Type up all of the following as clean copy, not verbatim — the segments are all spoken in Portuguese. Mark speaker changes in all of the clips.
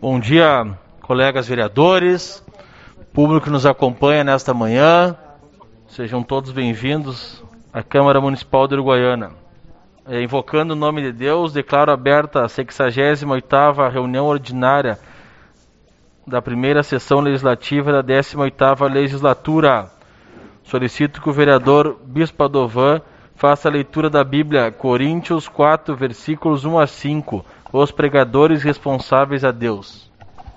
Speaker 1: Bom dia, colegas vereadores, público que nos acompanha nesta manhã. Sejam todos bem-vindos à Câmara Municipal de Uruguaiana. Invocando o nome de Deus, declaro aberta a 68ª reunião ordinária da primeira sessão legislativa da 18ª legislatura. Solicito que o vereador Bispo Padovan faça a leitura da Bíblia, Coríntios 4, versículos 1 a 5. Os pregadores responsáveis a Deus.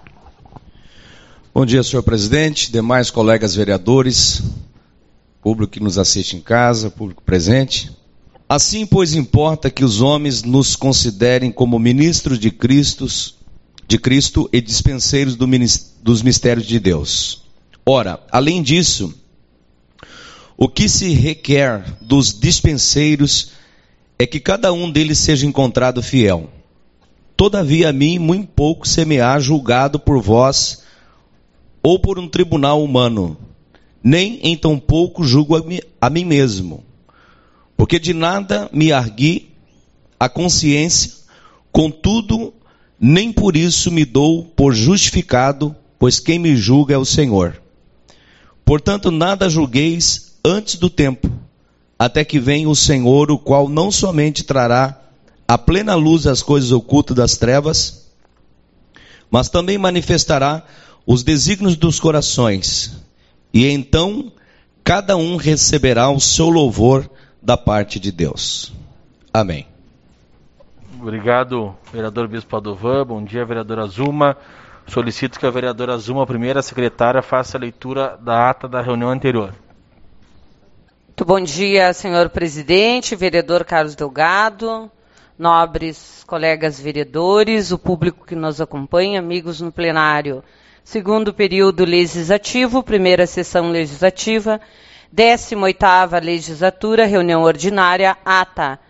Speaker 2: Bom dia, senhor presidente, demais colegas vereadores, público que nos assiste em casa, público presente. Assim, pois, importa que os homens nos considerem como ministros de Cristo e dispenseiros dos mistérios de Deus. Ora, além disso, o que se requer dos dispenseiros é que cada um deles seja encontrado fiel. Todavia a mim muito pouco se me há julgado por vós ou por um tribunal humano, nem em tão pouco julgo a mim mesmo. Porque de nada me argui a consciência, contudo, nem por isso me dou por justificado, pois quem me julga é o Senhor. Portanto, nada julgueis antes do tempo, até que venha o Senhor, o qual não somente trará a plena luz as coisas ocultas das trevas, mas também manifestará os desígnios dos corações, e então cada um receberá o seu louvor da parte de Deus. Amém.
Speaker 1: Obrigado, vereador Bispo Padovan. Bom dia, vereadora Zuma. Solicito que a vereadora Zuma, primeira secretária, faça a leitura da ata da reunião anterior.
Speaker 3: Muito bom dia, senhor presidente, vereador Carlos Delgado, nobres colegas vereadores, o público que nos acompanha, amigos no plenário. Segundo período legislativo, primeira sessão legislativa, 18ª legislatura, reunião ordinária, ata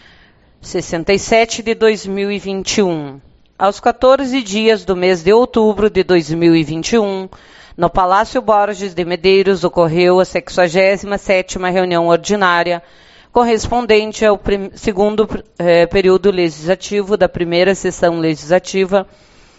Speaker 3: 67 de 2021. Aos 14 dias do mês de outubro de 2021, no Palácio Borges de Medeiros, ocorreu a 67ª reunião ordinária, correspondente ao segundo período legislativo da primeira sessão legislativa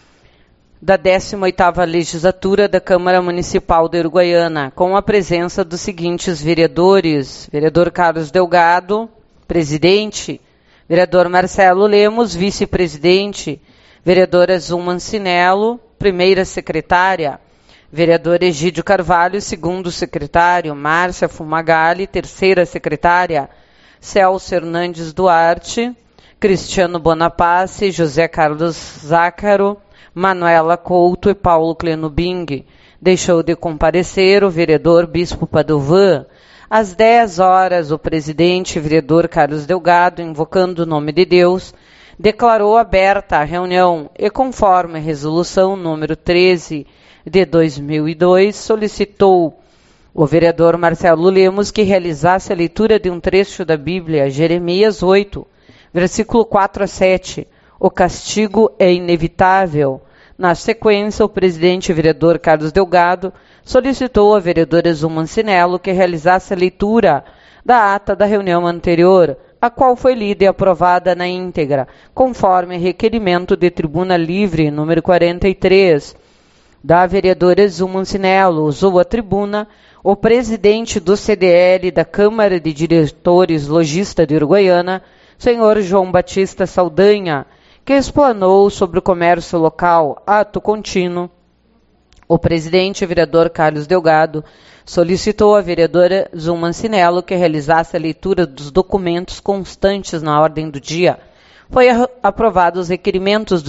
Speaker 3: da 18ª legislatura da Câmara Municipal de Uruguaiana, com a presença dos seguintes vereadores: vereador Carlos Delgado, presidente; vereador Marcelo Lemos, vice-presidente; vereadora Zuma Ancinello, primeira secretária; vereador Egídio Carvalho, segundo secretário; Márcia Fumagalli, terceira secretária; Celso Hernandes Duarte, Cristiano Bonapace, José Carlos Zácaro, Manuela Couto e Paulo Clenubing. Deixou de comparecer o vereador Bispo Padovan. Às 10 horas, o presidente, vereador Carlos Delgado, invocando o nome de Deus, declarou aberta a reunião e, conforme a resolução número 13 de 2002, solicitou o vereador Marcelo Lemos que realizasse a leitura de um trecho da Bíblia, Jeremias 8, versículo 4 a 7. O castigo é inevitável. Na sequência, o presidente vereador Carlos Delgado solicitou à vereadora Zuma Ancinello que realizasse a leitura da ata da reunião anterior, a qual foi lida e aprovada na íntegra, conforme requerimento de tribuna livre número 43 da vereadora Zuma Ancinello. Usou a tribuna o presidente do CDL da Câmara de Diretores Logista de Uruguaiana, senhor João Batista Saldanha, que explanou sobre o comércio local. Ato contínuo, o presidente vereador Carlos Delgado solicitou à vereadora Zuma Ancinello que realizasse a leitura dos documentos constantes na ordem do dia. Foi aprovado os requerimentos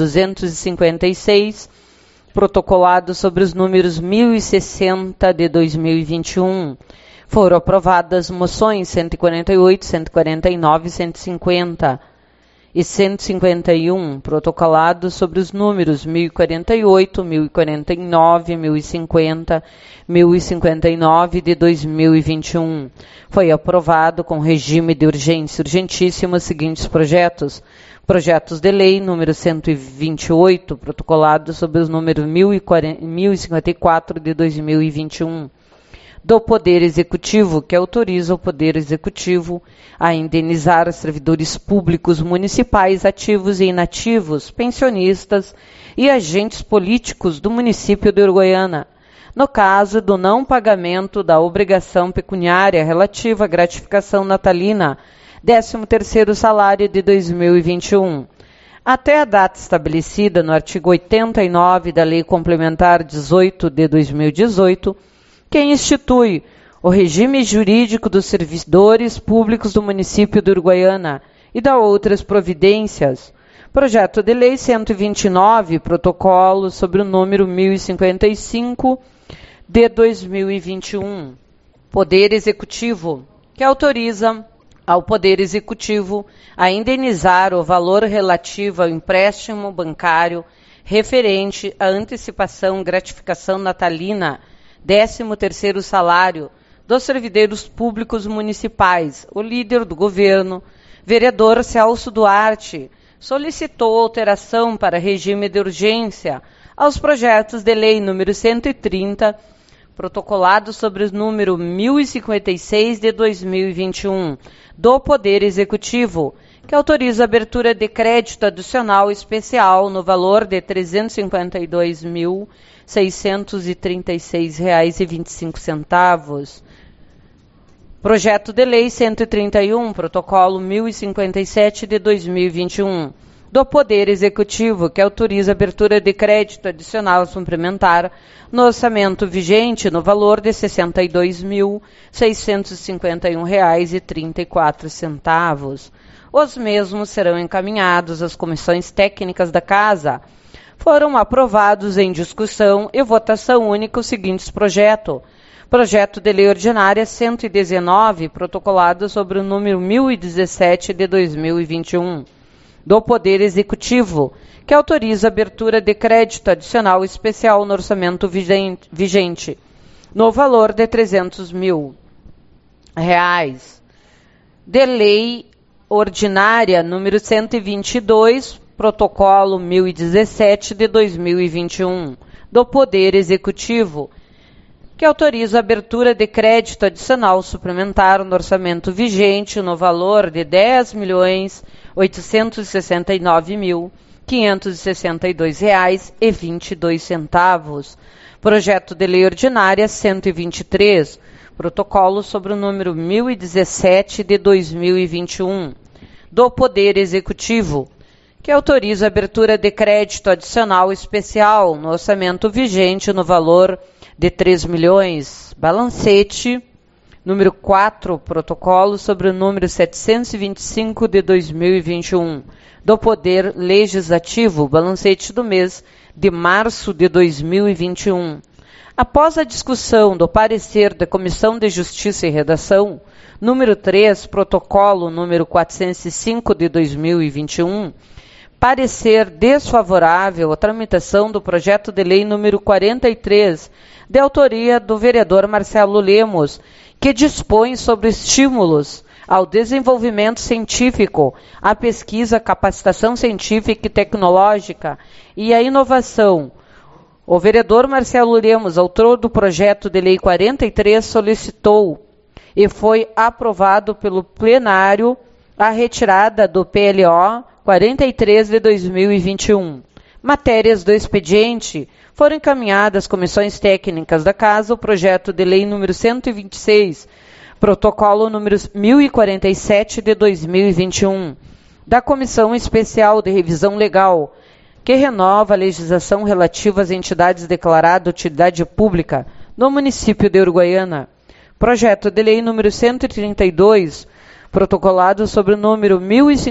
Speaker 3: 256, protocolados sobre os números 1060 de 2021. Foram aprovadas moções 148, 149 e 150. E 151, protocolados sobre os números 1048, 1049, 1050, 1059 de 2021. Foi aprovado com regime de urgência urgentíssima os seguintes projetos: projetos de lei número 128, protocolado sobre os números 1054 de 2021, do Poder Executivo, que autoriza o Poder Executivo a indenizar servidores públicos municipais ativos e inativos, pensionistas e agentes políticos do município de Uruguaiana, no caso do não pagamento da obrigação pecuniária relativa à gratificação natalina, 13º salário de 2021. Até a data estabelecida no artigo 89 da Lei Complementar 18 de 2018, que institui o regime jurídico dos servidores públicos do município de Uruguaiana e da outras providências. Projeto de Lei 129, protocolo sobre o número 1055 de 2021. Poder Executivo, que autoriza ao Poder Executivo a indenizar o valor relativo ao empréstimo bancário referente à antecipação gratificação natalina, 13º salário, dos servidores públicos municipais. O líder do governo, vereador Celso Duarte, solicitou alteração para regime de urgência aos projetos de lei número 130, protocolado sobre o número 1056 de 2021, do Poder Executivo, que autoriza a abertura de crédito adicional especial no valor de R$ 352.636,25. Projeto de Lei 131, protocolo 1057 de 2021, do Poder Executivo, que autoriza a abertura de crédito adicional suplementar no orçamento vigente no valor de R$ 62.651,34. Os mesmos serão encaminhados às comissões técnicas da Casa. Foram aprovados em discussão e votação única os seguintes projetos. Projeto de Lei Ordinária 119, protocolado sobre o número 1017 de 2021, do Poder Executivo, que autoriza a abertura de crédito adicional especial no orçamento vigente, no valor de R$ 300 mil. De Lei Ordinária número 122, protocolo 1017 de 2021, do Poder Executivo, que autoriza a abertura de crédito adicional suplementar no orçamento vigente no valor de R$ 10.869.562,22. Projeto de Lei Ordinária 123, protocolo sobre o número 1017 de 2021, do Poder Executivo, que autoriza a abertura de crédito adicional especial no orçamento vigente no valor de 3 milhões. Balancete, número 4, protocolo sobre o número 725 de 2021, do Poder Legislativo, balancete do mês de março de 2021. Após a discussão do parecer da Comissão de Justiça e Redação, número 3, protocolo número 405 de 2021, parecer desfavorável à tramitação do projeto de lei número 43, de autoria do vereador Marcelo Lemos, que dispõe sobre estímulos ao desenvolvimento científico, à pesquisa, capacitação científica e tecnológica e à inovação. O vereador Marcelo Lemos, autor do projeto de lei 43, solicitou e foi aprovado pelo plenário a retirada do PLO 43 de 2021. Matérias do expediente foram encaminhadas às comissões técnicas da Casa o projeto de lei número 126, protocolo número 1047 de 2021, da Comissão Especial de Revisão Legal, que renova a legislação relativa às entidades declaradas de utilidade pública no município de Uruguaiana. Projeto de lei número 132, protocolado sobre o número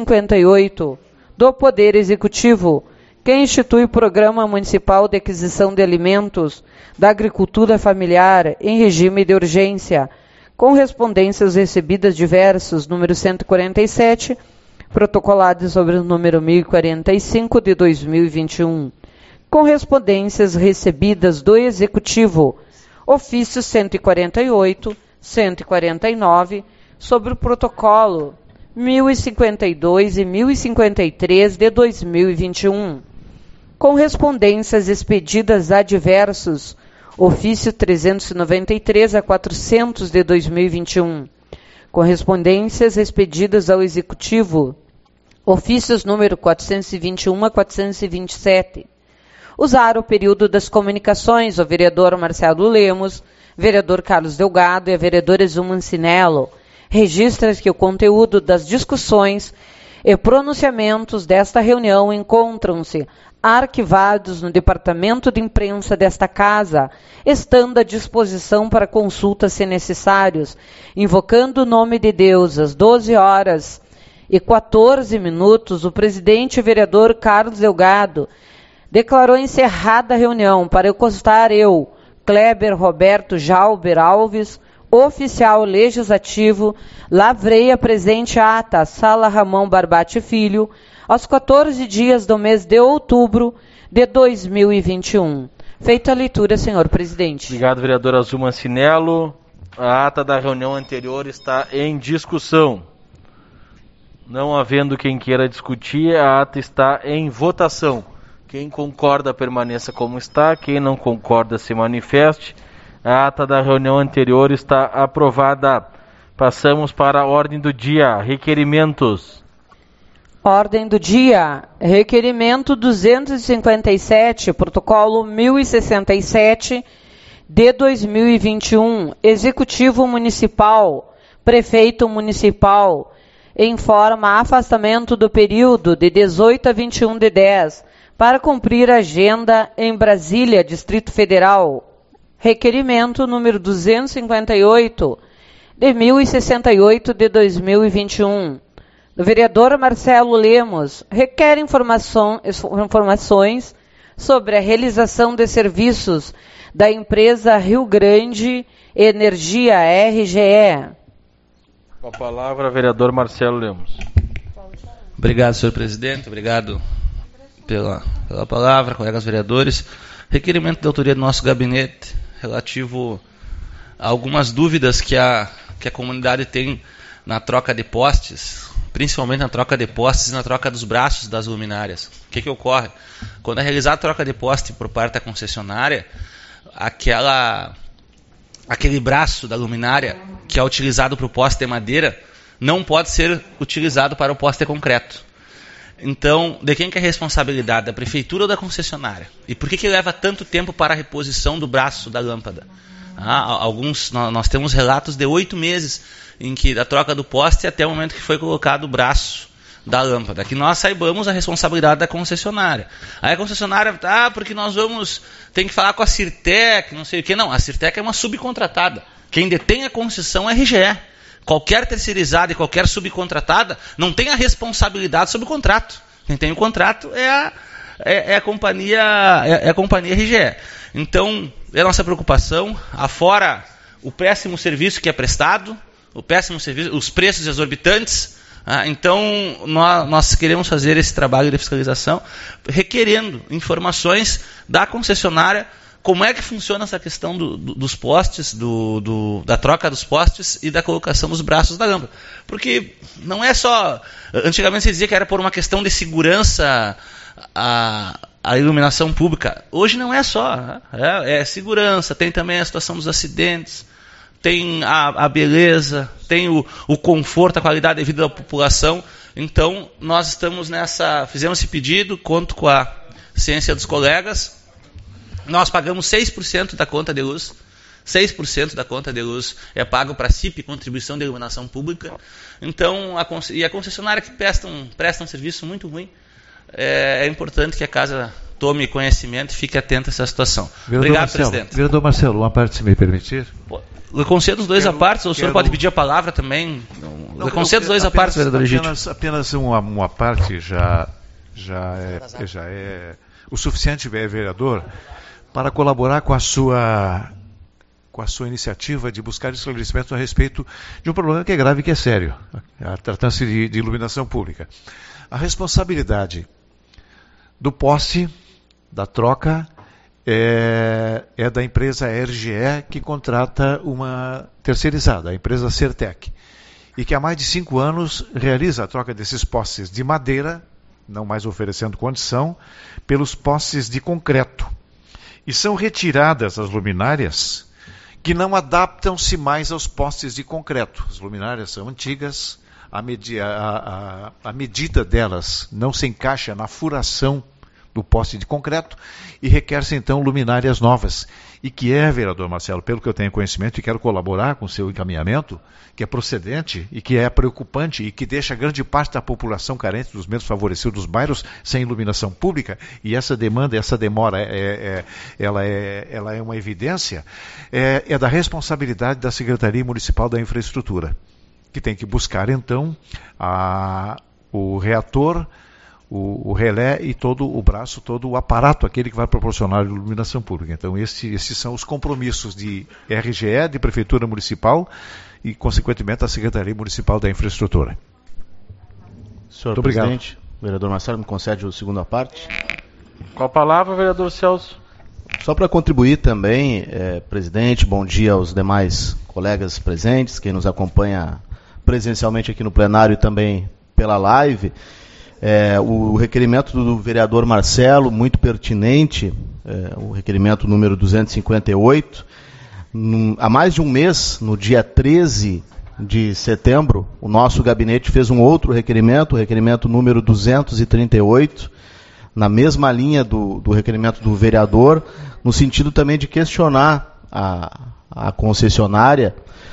Speaker 3: 1058, do Poder Executivo, que institui o Programa Municipal de Aquisição de Alimentos da Agricultura Familiar em regime de urgência, correspondências recebidas diversos, número 147, protocolado sobre o número 1045 de 2021. Correspondências recebidas do Executivo, ofícios 148, 149, sobre o protocolo 1052 e 1053 de 2021. Correspondências expedidas a diversos, ofício 393 a 400 de 2021. Correspondências expedidas ao Executivo, ofícios número 421 a 427. usar o período das comunicações o vereador Marcelo Lemos, vereador Carlos Delgado e a vereadora Zuma Cinello. Registra que o conteúdo das discussões e pronunciamentos desta reunião encontram-se arquivados no departamento de imprensa desta casa, estando à disposição para consulta se necessários, invocando o nome de Deus às 12h14, o presidente vereador Carlos Delgado declarou encerrada a reunião para constar eu, Kleber Roberto Jalber Alves, oficial legislativo, lavrei a presente ata, Sala Ramon Barbate Filho, aos 14 dias do mês de outubro de 2021. Feita a leitura, senhor presidente.
Speaker 1: Obrigado, vereadora Zuma Cinello. A ata da reunião anterior está em discussão. Não havendo quem queira discutir, a ata está em votação. Quem concorda, permaneça como está. Quem não concorda, se manifeste. A ata da reunião anterior está aprovada. Passamos para a ordem do dia. Requerimentos.
Speaker 3: Ordem do dia. Requerimento 257, protocolo 1067 de 2021. Executivo Municipal, Prefeito Municipal, informa afastamento do período de 18 a 21 de 10 para cumprir a agenda em Brasília, Distrito Federal. Requerimento número 258 de 1068 de 2021. Do vereador Marcelo Lemos, requer informações sobre a realização de serviços da empresa Rio Grande Energia RGE.
Speaker 1: Com a palavra, vereador Marcelo Lemos.
Speaker 4: Obrigado, senhor presidente. Obrigado pela palavra, colegas vereadores. Requerimento de autoria do nosso gabinete relativo a algumas dúvidas que a comunidade tem na troca de postes, principalmente na troca de postes e na troca dos braços das luminárias. O que ocorre? Quando é realizada a troca de poste por parte da concessionária, aquele braço da luminária que é utilizado para o poste de madeira não pode ser utilizado para o poste de concreto. Então, de quem que é a responsabilidade? Da prefeitura ou da concessionária? E por que leva tanto tempo para a reposição do braço da lâmpada? Nós temos relatos de 8 meses em que da troca do poste até o momento que foi colocado o braço da lâmpada. Que nós saibamos a responsabilidade da concessionária. Aí a concessionária, porque tem que falar com a Sirtec, não sei o que. Não, a Sirtec é uma subcontratada. Quem detém a concessão é a RGE. Qualquer terceirizada e qualquer subcontratada não tem a responsabilidade sobre o contrato. Quem tem o contrato é a companhia RGE. Então, é a nossa preocupação, afora o péssimo serviço que é prestado, os preços exorbitantes. Então, nós queremos fazer esse trabalho de fiscalização, requerendo informações da concessionária, como é que funciona essa questão dos postes, da troca dos postes e da colocação dos braços da lâmpada. Porque não é só... Antigamente se dizia que era por uma questão de segurança a iluminação pública. Hoje não é só. É segurança, tem também a situação dos acidentes, tem a beleza, tem o conforto, a qualidade de vida da população. Então, nós estamos fizemos esse pedido, conto com a ciência dos colegas. Nós pagamos 6% da conta de luz. 6% da conta de luz é pago para a CIP, Contribuição de Iluminação Pública. Então, a concessionária que presta um serviço muito ruim, é importante que a casa tome conhecimento e fique atenta a essa situação. Obrigado, presidente.
Speaker 5: Vereador Marcelo, uma parte, se me permitir.
Speaker 4: Eu concedo os dois a parte, o senhor pode pedir a palavra também. Eu concedo os dois a parte, vereador legítimo.
Speaker 5: Apenas uma parte já é o suficiente, vereador, para colaborar com a sua iniciativa de buscar esclarecimento a respeito de um problema que é grave e que é sério, tratando-se de iluminação pública. A responsabilidade do poste, da troca, é da empresa RGE, que contrata uma terceirizada, a empresa Sirtec, e que há mais de 5 anos realiza a troca desses postes de madeira, não mais oferecendo condição, pelos postes de concreto. E são retiradas as luminárias que não adaptam-se mais aos postes de concreto. As luminárias são antigas, a medida delas não se encaixa na furação do poste de concreto e requer-se então luminárias novas. E que vereador Marcelo, pelo que eu tenho conhecimento e quero colaborar com o seu encaminhamento, que é procedente e que é preocupante e que deixa grande parte da população carente dos menos favorecidos dos bairros sem iluminação pública, e essa demanda, essa demora, ela é uma evidência, é da responsabilidade da Secretaria Municipal da Infraestrutura, que tem que buscar então o reator, o relé e todo o braço, todo o aparato, aquele que vai proporcionar a iluminação pública. Então esses são os compromissos de RGE, de Prefeitura Municipal e, consequentemente, da Secretaria Municipal da Infraestrutura.
Speaker 6: Senhor
Speaker 5: Muito
Speaker 6: presidente,
Speaker 5: obrigado.
Speaker 6: vereador Marcelo, me concede a segunda parte.
Speaker 1: Com a palavra, vereador Celso.
Speaker 6: Só para contribuir também, presidente, bom dia aos demais colegas presentes, quem nos acompanha presencialmente aqui no plenário e também pela live. O requerimento do vereador Marcelo, muito pertinente, o requerimento número 258. Há mais de um mês, no dia 13 de setembro, o nosso gabinete fez um outro requerimento, o requerimento número 238, na mesma linha do requerimento do vereador, no sentido também de questionar a concessionária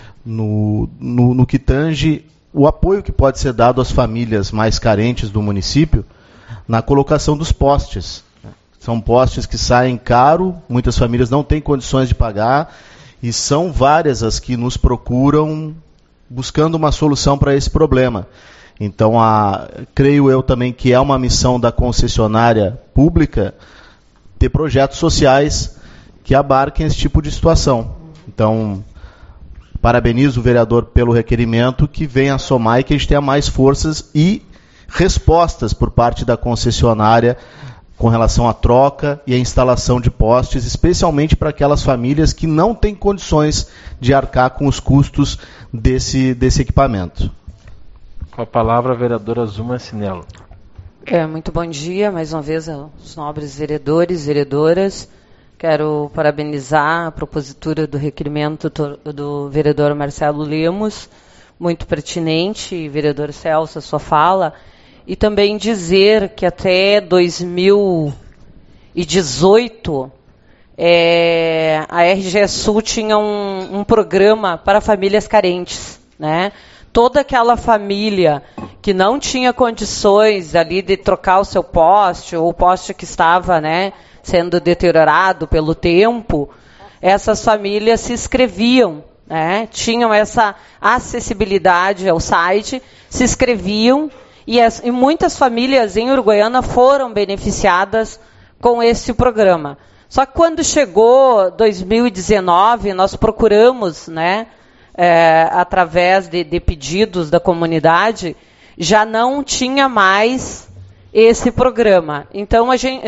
Speaker 6: no que tange o apoio que pode ser dado às famílias mais carentes do município na colocação dos postes. São postes que saem caro, muitas famílias não têm condições de pagar, e são várias as que nos procuram buscando uma solução para esse problema. Então, creio eu também que é uma missão da concessionária pública ter projetos sociais que abarquem esse tipo de situação. Então, parabenizo o vereador pelo requerimento, que venha a somar e que a gente tenha mais forças e respostas por parte da concessionária com relação à troca e à instalação de postes, especialmente para aquelas famílias que não têm condições de arcar com os custos desse equipamento.
Speaker 1: Com a palavra, a vereadora Zuma Sinello.
Speaker 3: Muito bom dia, mais uma vez, aos nobres vereadores, vereadoras. Quero parabenizar a propositura do requerimento do vereador Marcelo Lemos, muito pertinente, vereador Celso, a sua fala, e também dizer que até 2018 a RGE Sul tinha um programa para famílias carentes, né? Toda aquela família que não tinha condições ali de trocar o seu poste, ou o poste que estava, né, sendo deteriorado pelo tempo, essas famílias se inscreviam, né, tinham essa acessibilidade ao site, se inscreviam, e muitas famílias em Uruguaiana foram beneficiadas com esse programa. Só que quando chegou 2019, nós procuramos, né, através de pedidos da comunidade, já não tinha mais esse programa. Então,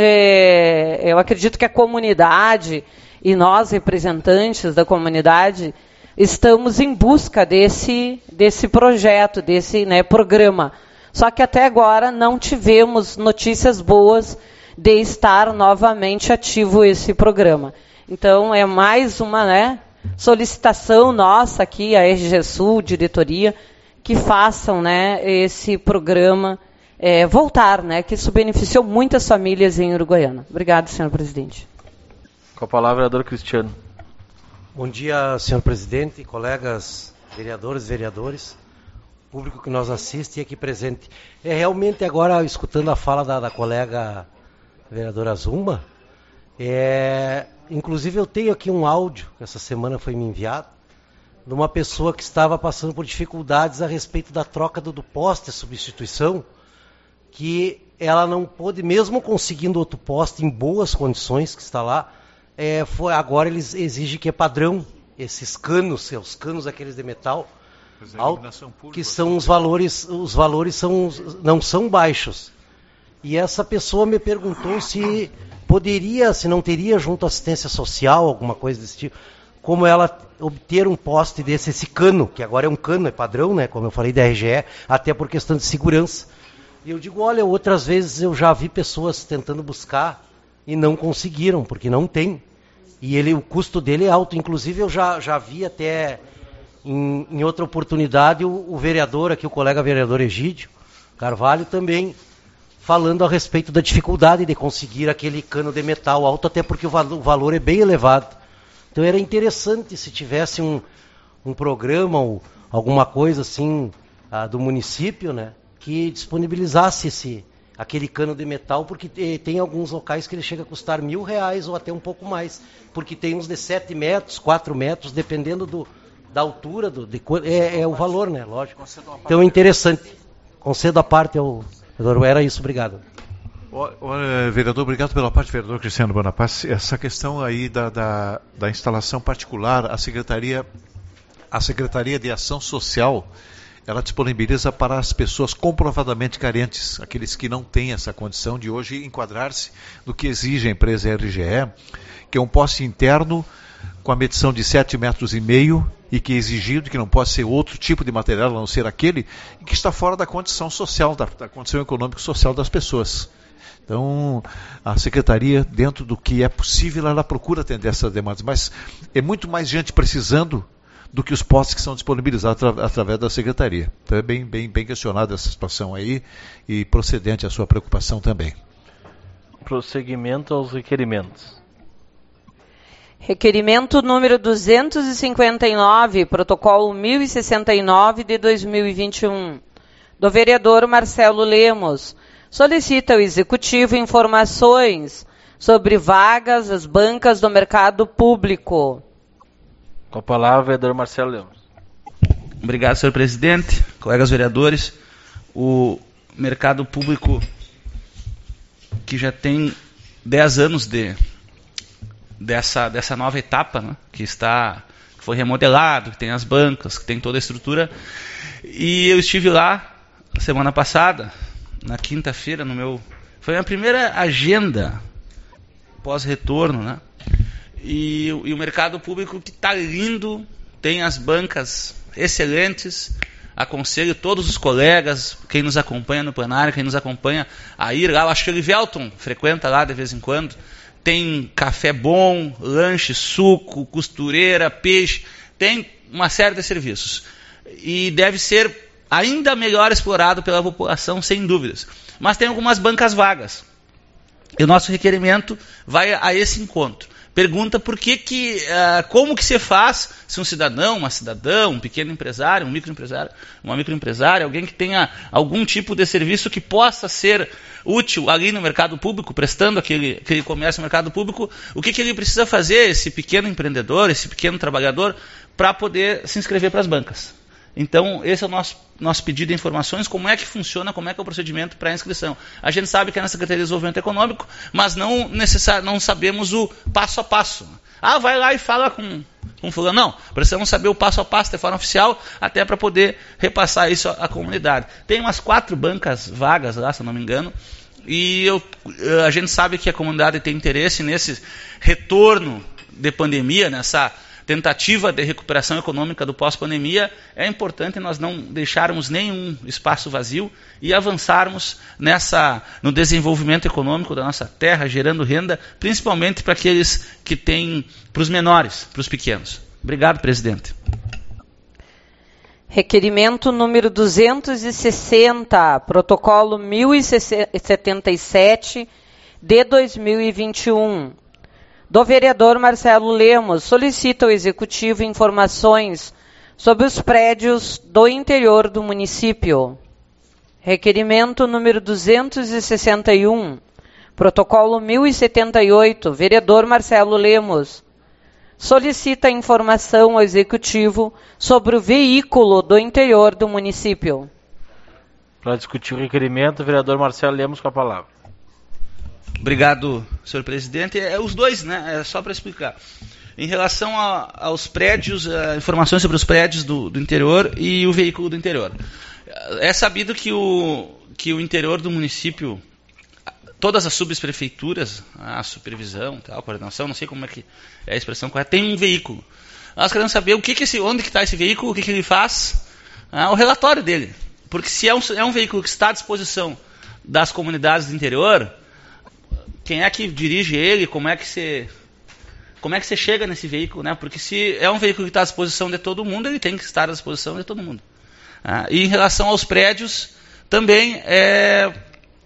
Speaker 3: eu acredito que a comunidade e nós, representantes da comunidade, estamos em busca desse projeto, desse, né, programa. Só que até agora não tivemos notícias boas de estar novamente ativo esse programa. Então, é mais uma, né, solicitação nossa aqui, a RGE Sul, diretoria, que façam, né, esse programa voltar, né, que isso beneficiou muitas famílias em Uruguaiana. Obrigado, senhor presidente.
Speaker 1: Com a palavra, vereador Cristiano.
Speaker 7: Bom dia, senhor presidente, colegas vereadores, vereadores, público que nos assiste e aqui presente. Realmente agora, escutando a fala da colega vereadora Zuma, inclusive eu tenho aqui um áudio, que essa semana foi me enviado, de uma pessoa que estava passando por dificuldades a respeito da troca do poste, a substituição, que ela não pôde, mesmo conseguindo outro poste em boas condições que está lá, agora eles exigem que é padrão, esses canos, os canos aqueles de metal, que são os valores não são baixos. E essa pessoa me perguntou se não teria junto à assistência social, alguma coisa desse tipo, como ela obter um poste desse, esse cano, que agora é um cano, é padrão, né, como eu falei da RGE, até por questão de segurança. E eu digo, olha, outras vezes eu já vi pessoas tentando buscar e não conseguiram, porque não tem. E o custo dele é alto. Inclusive eu já vi até em outra oportunidade o vereador aqui, o colega vereador Egídio Carvalho também falando a respeito da dificuldade de conseguir aquele cano de metal alto, até porque o valor é bem elevado. Então era interessante se tivesse um programa ou alguma coisa assim do município, né, que disponibilizasse aquele cano de metal, porque tem alguns locais que ele chega a custar R$1.000 ou até um pouco mais, porque tem uns de 7 metros, 4 metros, dependendo da altura, é o valor, né, lógico. Então é interessante. Concedo a parte ao vereador. Era isso, obrigado.
Speaker 5: Vereador, obrigado pela parte, vereador Cristiano Bonaparte. Essa questão aí da instalação particular, a Secretaria de Ação Social, ela disponibiliza para as pessoas comprovadamente carentes, aqueles que não têm essa condição de hoje enquadrar-se no que exige a empresa RGE, que é um poste interno com a medição de 7,5 metros e que é exigido, que não pode ser outro tipo de material, a não ser aquele, e que está fora da condição social, da condição econômico-social das pessoas. Então, a Secretaria, dentro do que é possível, ela procura atender essas demandas, mas é muito mais gente precisando do que os postos que são disponibilizados através da Secretaria. Então é bem questionada essa situação aí e procedente a sua preocupação também.
Speaker 1: Prosseguimento aos requerimentos.
Speaker 3: Requerimento número 259, protocolo 1069 de 2021, do vereador Marcelo Lemos. Solicita ao Executivo informações sobre vagas das bancas do mercado público.
Speaker 1: Com a palavra, vereador Marcelo Lemos.
Speaker 4: Obrigado, senhor presidente, colegas vereadores. O mercado público, que já tem 10 anos dessa nova etapa, né, que foi remodelado, que tem as bancas, que tem toda a estrutura. E eu estive lá semana passada, na quinta-feira, foi a minha primeira agenda pós-retorno, né? E o mercado público que está lindo, tem as bancas excelentes. Aconselho todos os colegas, quem nos acompanha no plenário, quem nos acompanha a ir lá. Eu acho que o Elivelton frequenta lá de vez em quando. Tem café bom, lanche, suco, costureira, peixe. Tem uma série de serviços. E deve ser ainda melhor explorado pela população, sem dúvidas. Mas tem algumas bancas vagas. E o nosso requerimento vai a esse encontro. Pergunta como que se faz se um cidadão, uma cidadã, um pequeno empresário, um microempresário, uma microempresária, alguém que tenha algum tipo de serviço que possa ser útil ali no mercado público, prestando aquele comércio no mercado público, o que ele precisa fazer, esse pequeno empreendedor, esse pequeno trabalhador, para poder se inscrever para as bancas. Então, esse é o nosso pedido de informações, como é que funciona, como é que é o procedimento para a inscrição. A gente sabe que é na Secretaria de Desenvolvimento Econômico, mas não sabemos o passo a passo. Vai lá e fala com fulano. Não, precisamos saber o passo a passo de forma oficial, até para poder repassar isso à comunidade. Tem umas 4 bancas vagas lá, se eu não me engano, e a gente sabe que a comunidade tem interesse nesse retorno de pandemia, nessa tentativa de recuperação econômica do pós-pandemia. É importante nós não deixarmos nenhum espaço vazio e avançarmos no desenvolvimento econômico da nossa terra, gerando renda, principalmente para aqueles que têm, para os menores, para os pequenos. Obrigado, presidente.
Speaker 3: Requerimento número 260, protocolo 1077 de 2021. Do vereador Marcelo Lemos, solicita ao Executivo informações sobre os prédios do interior do município. Requerimento número 261, protocolo 1078, vereador Marcelo Lemos, solicita informação ao Executivo sobre o veículo do interior do município.
Speaker 1: Para discutir o requerimento, o vereador Marcelo Lemos com a palavra.
Speaker 4: Obrigado, senhor presidente. Os dois, né? É só para explicar. Em relação aos prédios, informações sobre os prédios do interior e o veículo do interior. É sabido que o interior do município, todas as subprefeituras, a supervisão, a coordenação, não sei como é que é a expressão correta, tem um veículo. Nós queremos saber onde que está esse veículo, o que ele faz, o relatório dele. Porque se é um veículo que está à disposição das comunidades do interior, quem é que dirige ele, como é que você chega nesse veículo, né? Porque se é um veículo que está à disposição de todo mundo, ele tem que estar à disposição de todo mundo. E em relação aos prédios, também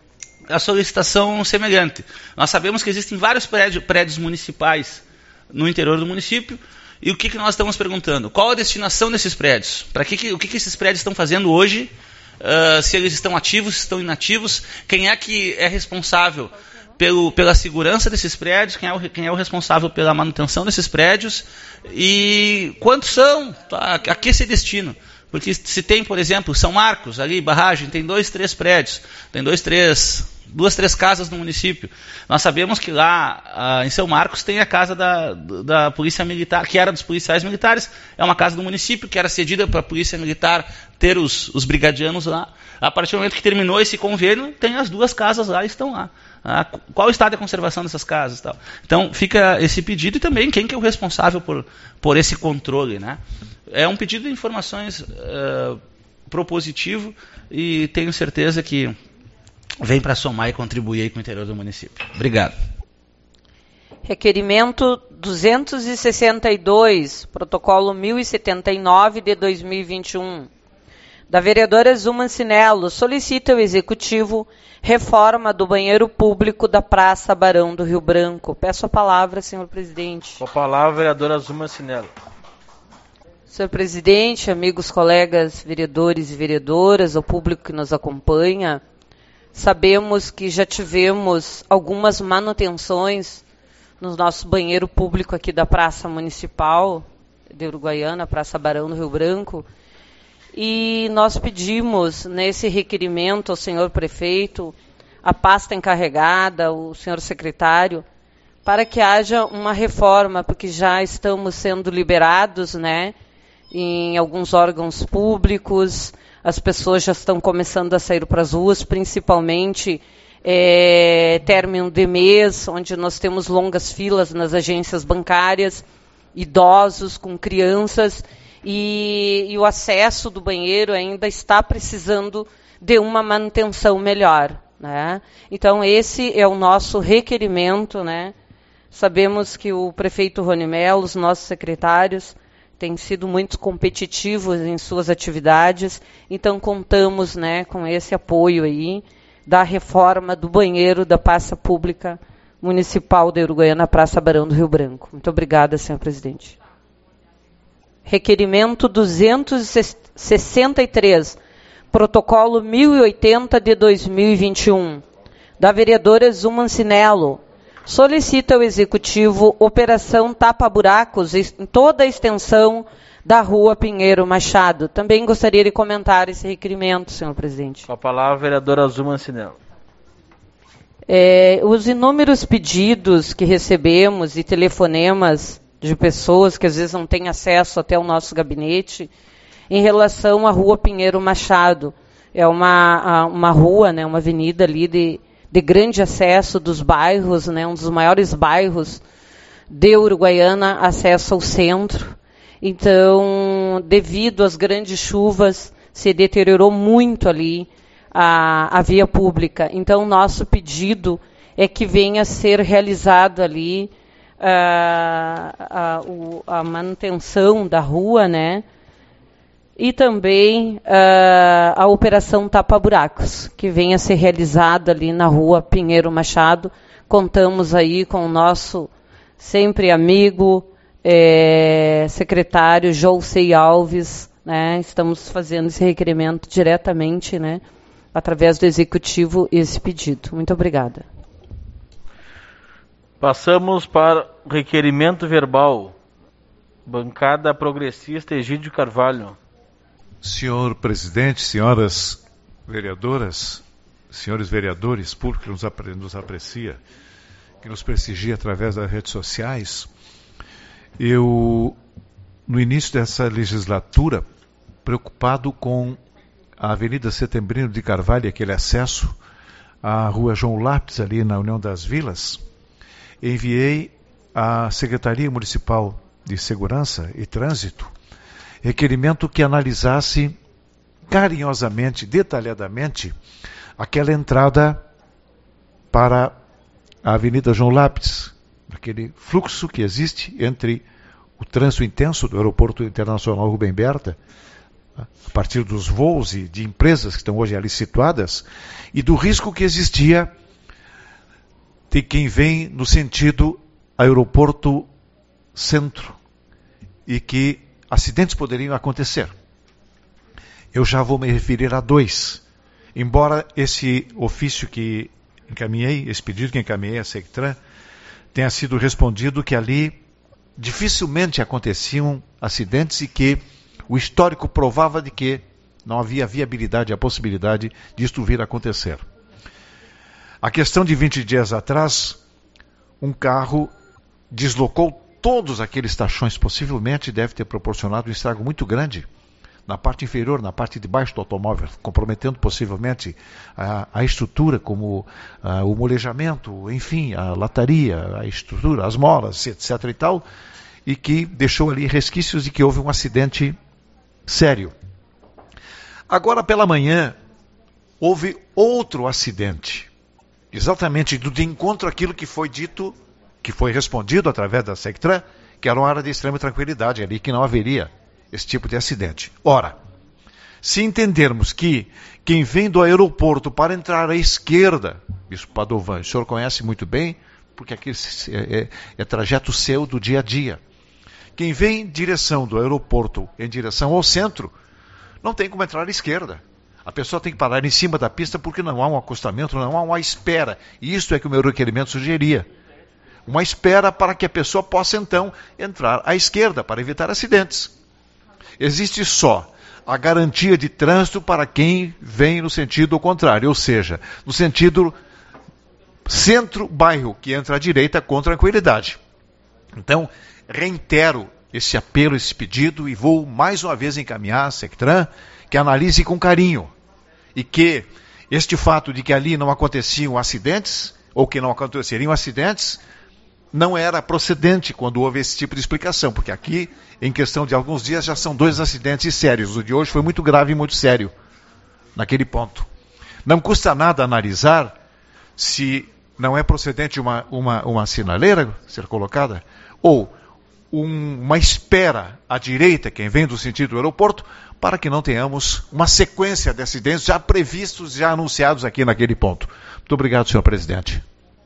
Speaker 4: a solicitação semelhante. Nós sabemos que existem vários prédios municipais no interior do município, e o que nós estamos perguntando? Qual a destinação desses prédios? O que esses prédios estão fazendo hoje? Se eles estão ativos, se estão inativos? Quem é que é responsável pela segurança desses prédios? Quem é o responsável pela manutenção desses prédios? E quantos são? A que se destinam? Porque se tem, por exemplo, São Marcos, ali, barragem, tem 2, 3 prédios, tem 2, 3 casas no município. Nós sabemos que lá em São Marcos tem a casa da Polícia Militar, que era dos policiais militares, é uma casa do município que era cedida para a Polícia Militar ter os brigadianos lá. A partir do momento que terminou esse convênio, tem as 2 casas lá e estão lá. Qual o estado de conservação dessas casas? Tal? Então fica esse pedido, e também quem que é o responsável por esse controle, né? É um pedido de informações propositivo, e tenho certeza que vem para somar e contribuir aí com o interior do município. Obrigado.
Speaker 3: Requerimento 262, protocolo 1079 de 2021. Da vereadora Zuma Ancinello, solicita ao Executivo reforma do banheiro público da Praça Barão do Rio Branco. Peço a palavra, senhor presidente.
Speaker 1: Com a palavra, vereadora Zuma Ancinello.
Speaker 3: Senhor presidente, amigos, colegas, vereadores e vereadoras, ao público que nos acompanha, sabemos que já tivemos algumas manutenções no nosso banheiro público aqui da Praça Municipal de Uruguaiana, Praça Barão do Rio Branco, e nós pedimos nesse requerimento ao senhor prefeito, a pasta encarregada, o senhor secretário, para que haja uma reforma, porque já estamos sendo liberados, né, em alguns órgãos públicos, as pessoas já estão começando a sair para as ruas, principalmente término de mês, onde nós temos longas filas nas agências bancárias, idosos com crianças, e o acesso do banheiro ainda está precisando de uma manutenção melhor, né? Então, esse é o nosso requerimento, né? Sabemos que o prefeito Rony Mello, os nossos secretários, têm sido muito competitivos em suas atividades, então contamos, né, com esse apoio aí da reforma do banheiro da Praça Pública Municipal de Uruguaiana, Praça Barão do Rio Branco. Muito obrigada, senhor presidente. Requerimento 263, protocolo 1080 de 2021, da vereadora Zuma Ancinello, solicita ao Executivo operação tapa-buracos em toda a extensão da Rua Pinheiro Machado. Também gostaria de comentar esse requerimento, senhor presidente.
Speaker 1: Com a palavra, vereadora Zuma Ancinello.
Speaker 3: Os inúmeros pedidos que recebemos e telefonemas de pessoas que às vezes não têm acesso até o nosso gabinete, em relação à Rua Pinheiro Machado. É uma rua, né, uma avenida ali de grande acesso dos bairros, né, um dos maiores bairros de Uruguaiana, acesso ao centro. Então, devido às grandes chuvas, se deteriorou muito ali a via pública. Então, nosso pedido é que venha a ser realizado ali a manutenção da rua, né? E também a operação tapa-buracos, que venha a ser realizada ali na Rua Pinheiro Machado. Contamos aí com o nosso sempre amigo, secretário Jousei Alves, né? Estamos fazendo esse requerimento diretamente, né, através do Executivo, esse pedido. Muito obrigada.
Speaker 1: Passamos para o requerimento verbal. Bancada progressista Egídio Carvalho.
Speaker 5: Senhor presidente, senhoras vereadoras, senhores vereadores, público que nos aprecia, que nos prestigia através das redes sociais, eu, no início dessa legislatura, preocupado com a Avenida Setembrino de Carvalho, aquele acesso à Rua João Lápis, ali na União das Vilas, enviei à Secretaria Municipal de Segurança e Trânsito requerimento que analisasse carinhosamente, detalhadamente, aquela entrada para a Avenida João Lápis, aquele fluxo que existe entre o trânsito intenso do Aeroporto Internacional Rubem Berta, a partir dos voos e de empresas que estão hoje ali situadas, e do risco que existia de quem vem no sentido aeroporto centro, e que acidentes poderiam acontecer. Eu já vou me referir a 2. Embora esse ofício que encaminhei, esse pedido que encaminhei à Sectran, tenha sido respondido que ali dificilmente aconteciam acidentes e que o histórico provava de que não havia viabilidade, a possibilidade disto vir a acontecer. A questão de 20 dias atrás, um carro deslocou todos aqueles tachões, possivelmente deve ter proporcionado um estrago muito grande na parte inferior, na parte de baixo do automóvel, comprometendo possivelmente a estrutura, como o molejamento, enfim, a lataria, a estrutura, as molas, etc. e tal, e que deixou ali resquícios de que houve um acidente sério. Agora pela manhã, houve outro acidente, exatamente de encontro àquilo que foi dito, que foi respondido através da Sectran, que era uma área de extrema tranquilidade ali, que não haveria esse tipo de acidente. Ora, se entendermos que quem vem do aeroporto para entrar à esquerda, Bispo Padovan, o senhor conhece muito bem, porque aqui é trajeto seu do dia a dia. Quem vem em direção do aeroporto, em direção ao centro, não tem como entrar à esquerda. A pessoa tem que parar em cima da pista porque não há um acostamento, não há uma espera. E isso é que o meu requerimento sugeria. Uma espera para que a pessoa possa então entrar à esquerda para evitar acidentes. Existe só a garantia de trânsito para quem vem no sentido contrário, ou seja, no sentido centro-bairro, que entra à direita com tranquilidade. Então, reitero esse apelo, esse pedido, e vou mais uma vez encaminhar a Sectran que analise com carinho e que este fato de que ali não aconteciam acidentes, ou que não aconteceriam acidentes, não era procedente quando houve esse tipo de explicação, porque aqui, em questão de alguns dias, já são 2 acidentes sérios. O de hoje foi muito grave e muito sério, naquele ponto. Não custa nada analisar se não é procedente uma sinaleira ser colocada, ou uma espera à direita, quem vem do sentido do aeroporto, para que não tenhamos uma sequência de acidentes já previstos, já anunciados aqui naquele ponto. Muito obrigado, senhor presidente.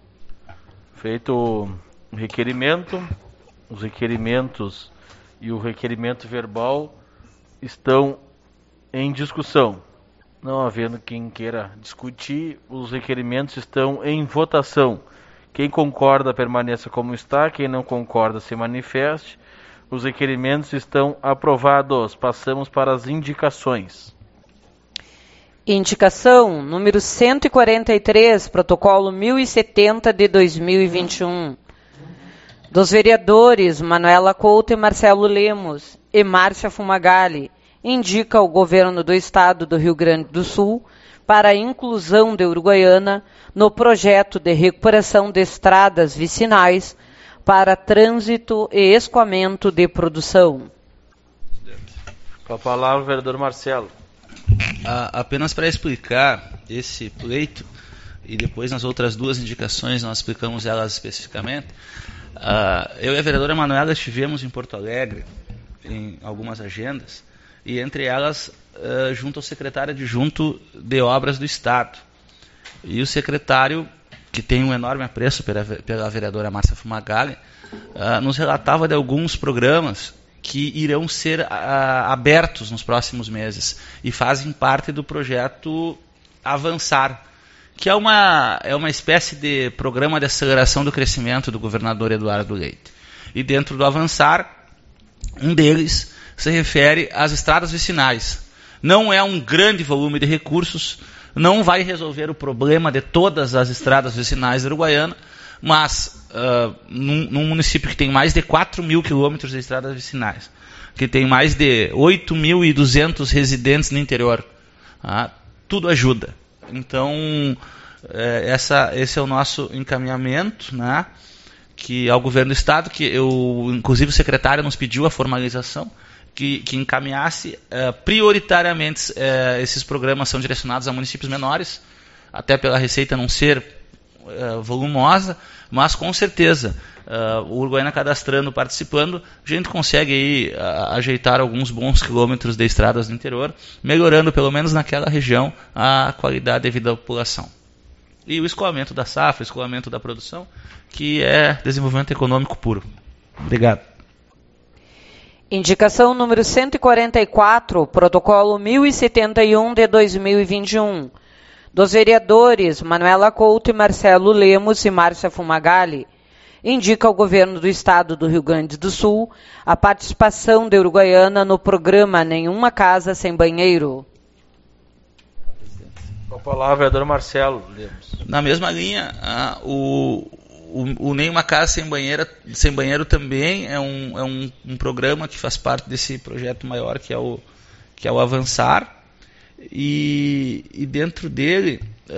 Speaker 1: Feito o requerimento, os requerimentos e o requerimento verbal estão em discussão. Não havendo quem queira discutir, os requerimentos estão em votação. Quem concorda permaneça como está, quem não concorda se manifeste. Os requerimentos estão aprovados. Passamos para as indicações.
Speaker 3: Indicação número 143, protocolo 1070 de 2021. Dos vereadores Manuela Couto e Marcelo Lemos e Márcia Fumagalli, indica o governo do estado do Rio Grande do Sul para a inclusão de Uruguaiana no projeto de recuperação de estradas vicinais para trânsito e escoamento de produção.
Speaker 1: Com a palavra o vereador Marcelo.
Speaker 4: Apenas para explicar esse pleito, e depois nas outras 2 indicações nós explicamos elas especificamente. Eu e a vereadora Manuela estivemos em Porto Alegre em algumas agendas, e entre elas junto ao secretário adjunto de obras do Estado. E o secretário, que tem um enorme apreço pela vereadora Márcia Fumagalli, nos relatava de alguns programas que irão ser abertos nos próximos meses e fazem parte do projeto Avançar, que é uma espécie de programa de aceleração do crescimento do governador Eduardo Leite. E dentro do Avançar, um deles se refere às estradas vicinais. Não é um grande volume de recursos, não vai resolver o problema de todas as estradas vicinais da Uruguaiana, mas num município que tem mais de 4.000 quilômetros de estradas vicinais, que tem mais de 8.200 residentes no interior, tudo ajuda. Então, esse é o nosso encaminhamento, né, que ao governo do Estado, que inclusive o secretário nos pediu a formalização, que encaminhasse prioritariamente esses programas são direcionados a municípios menores, até pela receita não ser volumosa, Mas com certeza, o Uruguaiana cadastrando, participando, a gente consegue aí ajeitar alguns bons quilômetros de estradas no interior, melhorando pelo menos naquela região a qualidade de vida da população. E o escoamento da safra, o escoamento da produção, que é desenvolvimento econômico puro. Obrigado.
Speaker 3: Indicação número 144, protocolo 1071 de 2021, dos vereadores Manuela Couto e Marcelo Lemos e Márcia Fumagalli, indica ao governo do estado do Rio Grande do Sul a participação de Uruguaiana no programa Nenhuma Casa Sem Banheiro.
Speaker 1: Com a palavra, vereador Marcelo Lemos.
Speaker 4: Na mesma linha, o Nenhuma Casa Sem Banheiro também é um programa que faz parte desse projeto maior que é o Avançar, e dentro dele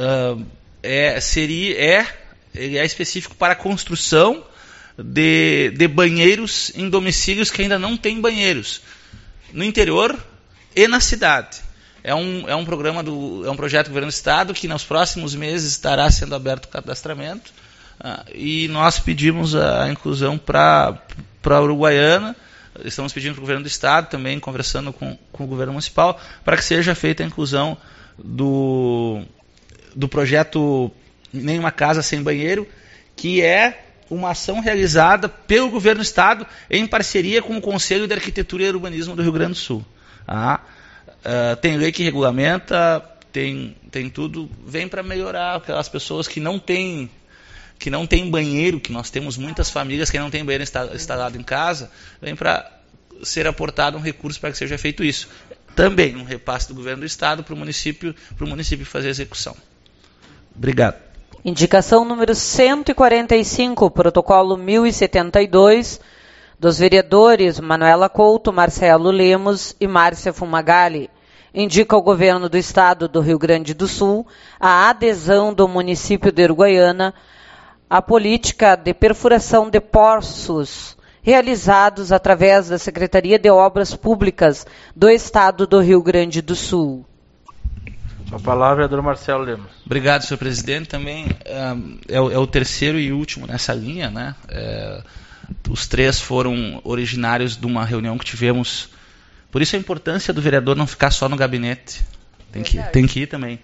Speaker 4: ele é específico para a construção de banheiros em domicílios que ainda não têm banheiros, no interior e na cidade. É um projeto do governo do estado que nos próximos meses estará sendo aberto o cadastramento, e nós pedimos a inclusão para a Uruguaiana. Estamos pedindo para o governo do estado, também conversando com o governo municipal, para que seja feita a inclusão do projeto Nenhuma Casa Sem Banheiro, que é uma ação realizada pelo governo do estado em parceria com o Conselho de Arquitetura e Urbanismo do Rio Grande do Sul. Tem lei que regulamenta, tem tudo, vem para melhorar aquelas pessoas que não têm banheiro, que nós temos muitas famílias que não têm banheiro instalado em casa, vem para ser aportado um recurso para que seja feito isso. Também um repasse do governo do estado para o município fazer a execução. Obrigado.
Speaker 3: Indicação número 145, protocolo 1072, dos vereadores Manuela Couto, Marcelo Lemos e Márcia Fumagalli, indica ao governo do estado do Rio Grande do Sul a adesão do município de Uruguaiana à política de perfuração de poços realizados através da Secretaria de Obras Públicas do estado do Rio Grande do Sul.
Speaker 1: A palavra é do Marcelo Lemos.
Speaker 4: Obrigado, senhor presidente. Também é o terceiro e último nessa linha, né? Os três foram originários de uma reunião que tivemos. Por isso a importância do vereador não ficar só no gabinete. Tem que ir também.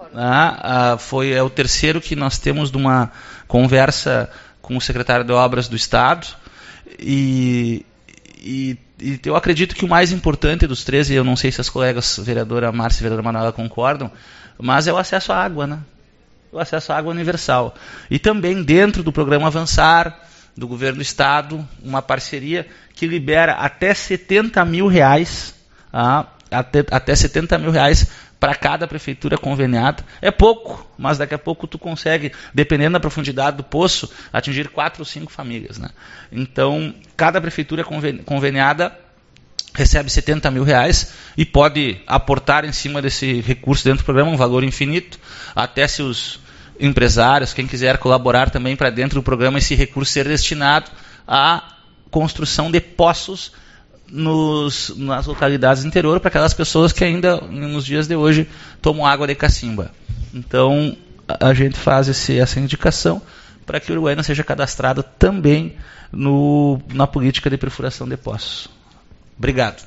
Speaker 4: É o terceiro que nós temos de uma conversa com o secretário de Obras do Estado. E eu acredito que o mais importante dos três, e eu não sei se as colegas vereadora Márcia e vereadora Manuela concordam, mas é o acesso à água, né? O acesso à água universal. E também dentro do programa Avançar, do governo do estado, uma parceria que libera até R$70 mil, até R$70 mil para cada prefeitura conveniada. É pouco, mas daqui a pouco tu consegue, dependendo da profundidade do poço, atingir 4 ou 5 famílias, né? Então, cada prefeitura conveniada recebe R$70 mil e pode aportar em cima desse recurso dentro do programa um valor infinito, até se os empresários, quem quiser colaborar também para dentro do programa, esse recurso ser destinado à construção de poços nas localidades do interior, para aquelas pessoas que ainda, nos dias de hoje, tomam água de cacimba. Então, a gente faz essa indicação para que o Uruguaiana seja cadastrado também na política de perfuração de poços. Obrigado.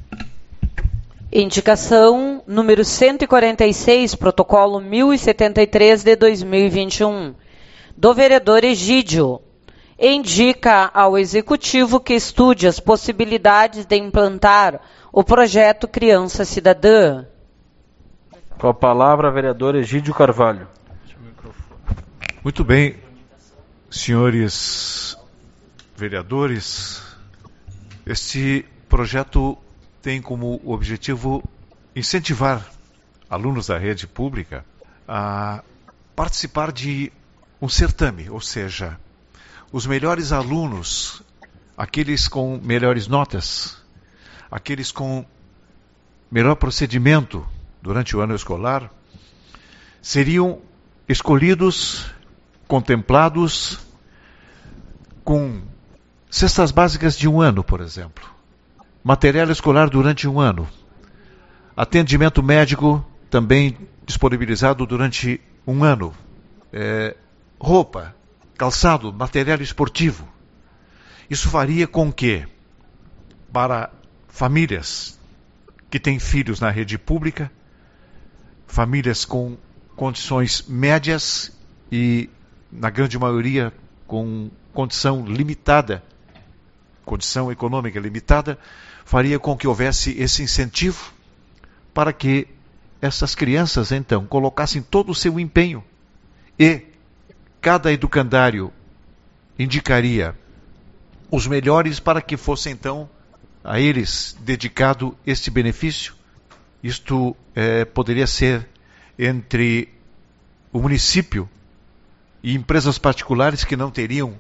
Speaker 3: Indicação número 146, protocolo 1073 de 2021, do vereador Egídio. Indica ao Executivo que estude as possibilidades de implantar o projeto Criança Cidadã.
Speaker 1: Com a palavra, vereador Egídio Carvalho.
Speaker 5: Muito bem, senhores vereadores, este projeto tem como objetivo incentivar alunos da rede pública a participar de um certame, ou seja, os melhores alunos, aqueles com melhores notas, aqueles com melhor procedimento durante o ano escolar, seriam escolhidos, contemplados com cestas básicas de um ano, por exemplo, material escolar durante um ano, atendimento médico também disponibilizado durante um ano, roupa, calçado, material esportivo. Isso faria com que, para famílias que têm filhos na rede pública, famílias com condições médias e, na grande maioria, com condição limitada, condição econômica limitada, faria com que houvesse esse incentivo para que essas crianças, então, colocassem todo o seu empenho e cada educandário indicaria os melhores para que fosse, então, a eles dedicado este benefício. Isto poderia ser entre o município e empresas particulares que não teriam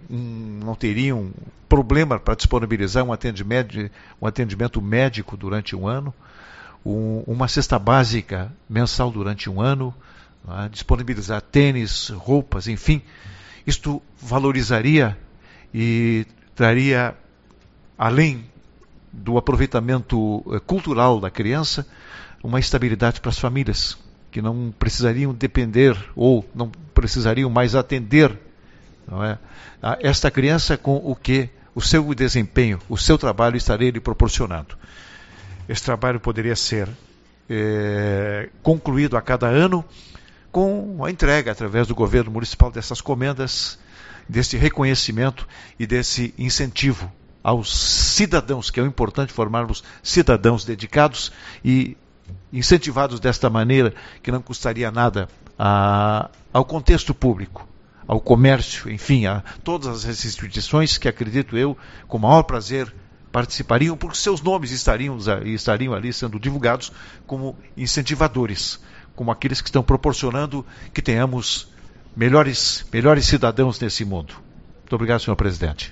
Speaker 5: problema para disponibilizar um atendimento médico durante um ano, uma cesta básica mensal durante um ano, disponibilizar tênis, roupas, enfim. Isto valorizaria e traria, além do aproveitamento cultural da criança, uma estabilidade para as famílias, que não precisariam depender ou não precisariam mais atender, não é, esta criança com o que o seu desempenho, o seu trabalho estaria lhe proporcionando. Esse trabalho poderia ser concluído a cada ano com a entrega, através do governo municipal, dessas comendas, desse reconhecimento e desse incentivo aos cidadãos, que é importante formarmos cidadãos dedicados e incentivados desta maneira, que não custaria nada ao contexto público, ao comércio, enfim, a todas as instituições que, acredito eu, com o maior prazer participariam, porque seus nomes estariam ali sendo divulgados como incentivadores, como aqueles que estão proporcionando que tenhamos melhores cidadãos nesse mundo. Muito obrigado, senhor presidente.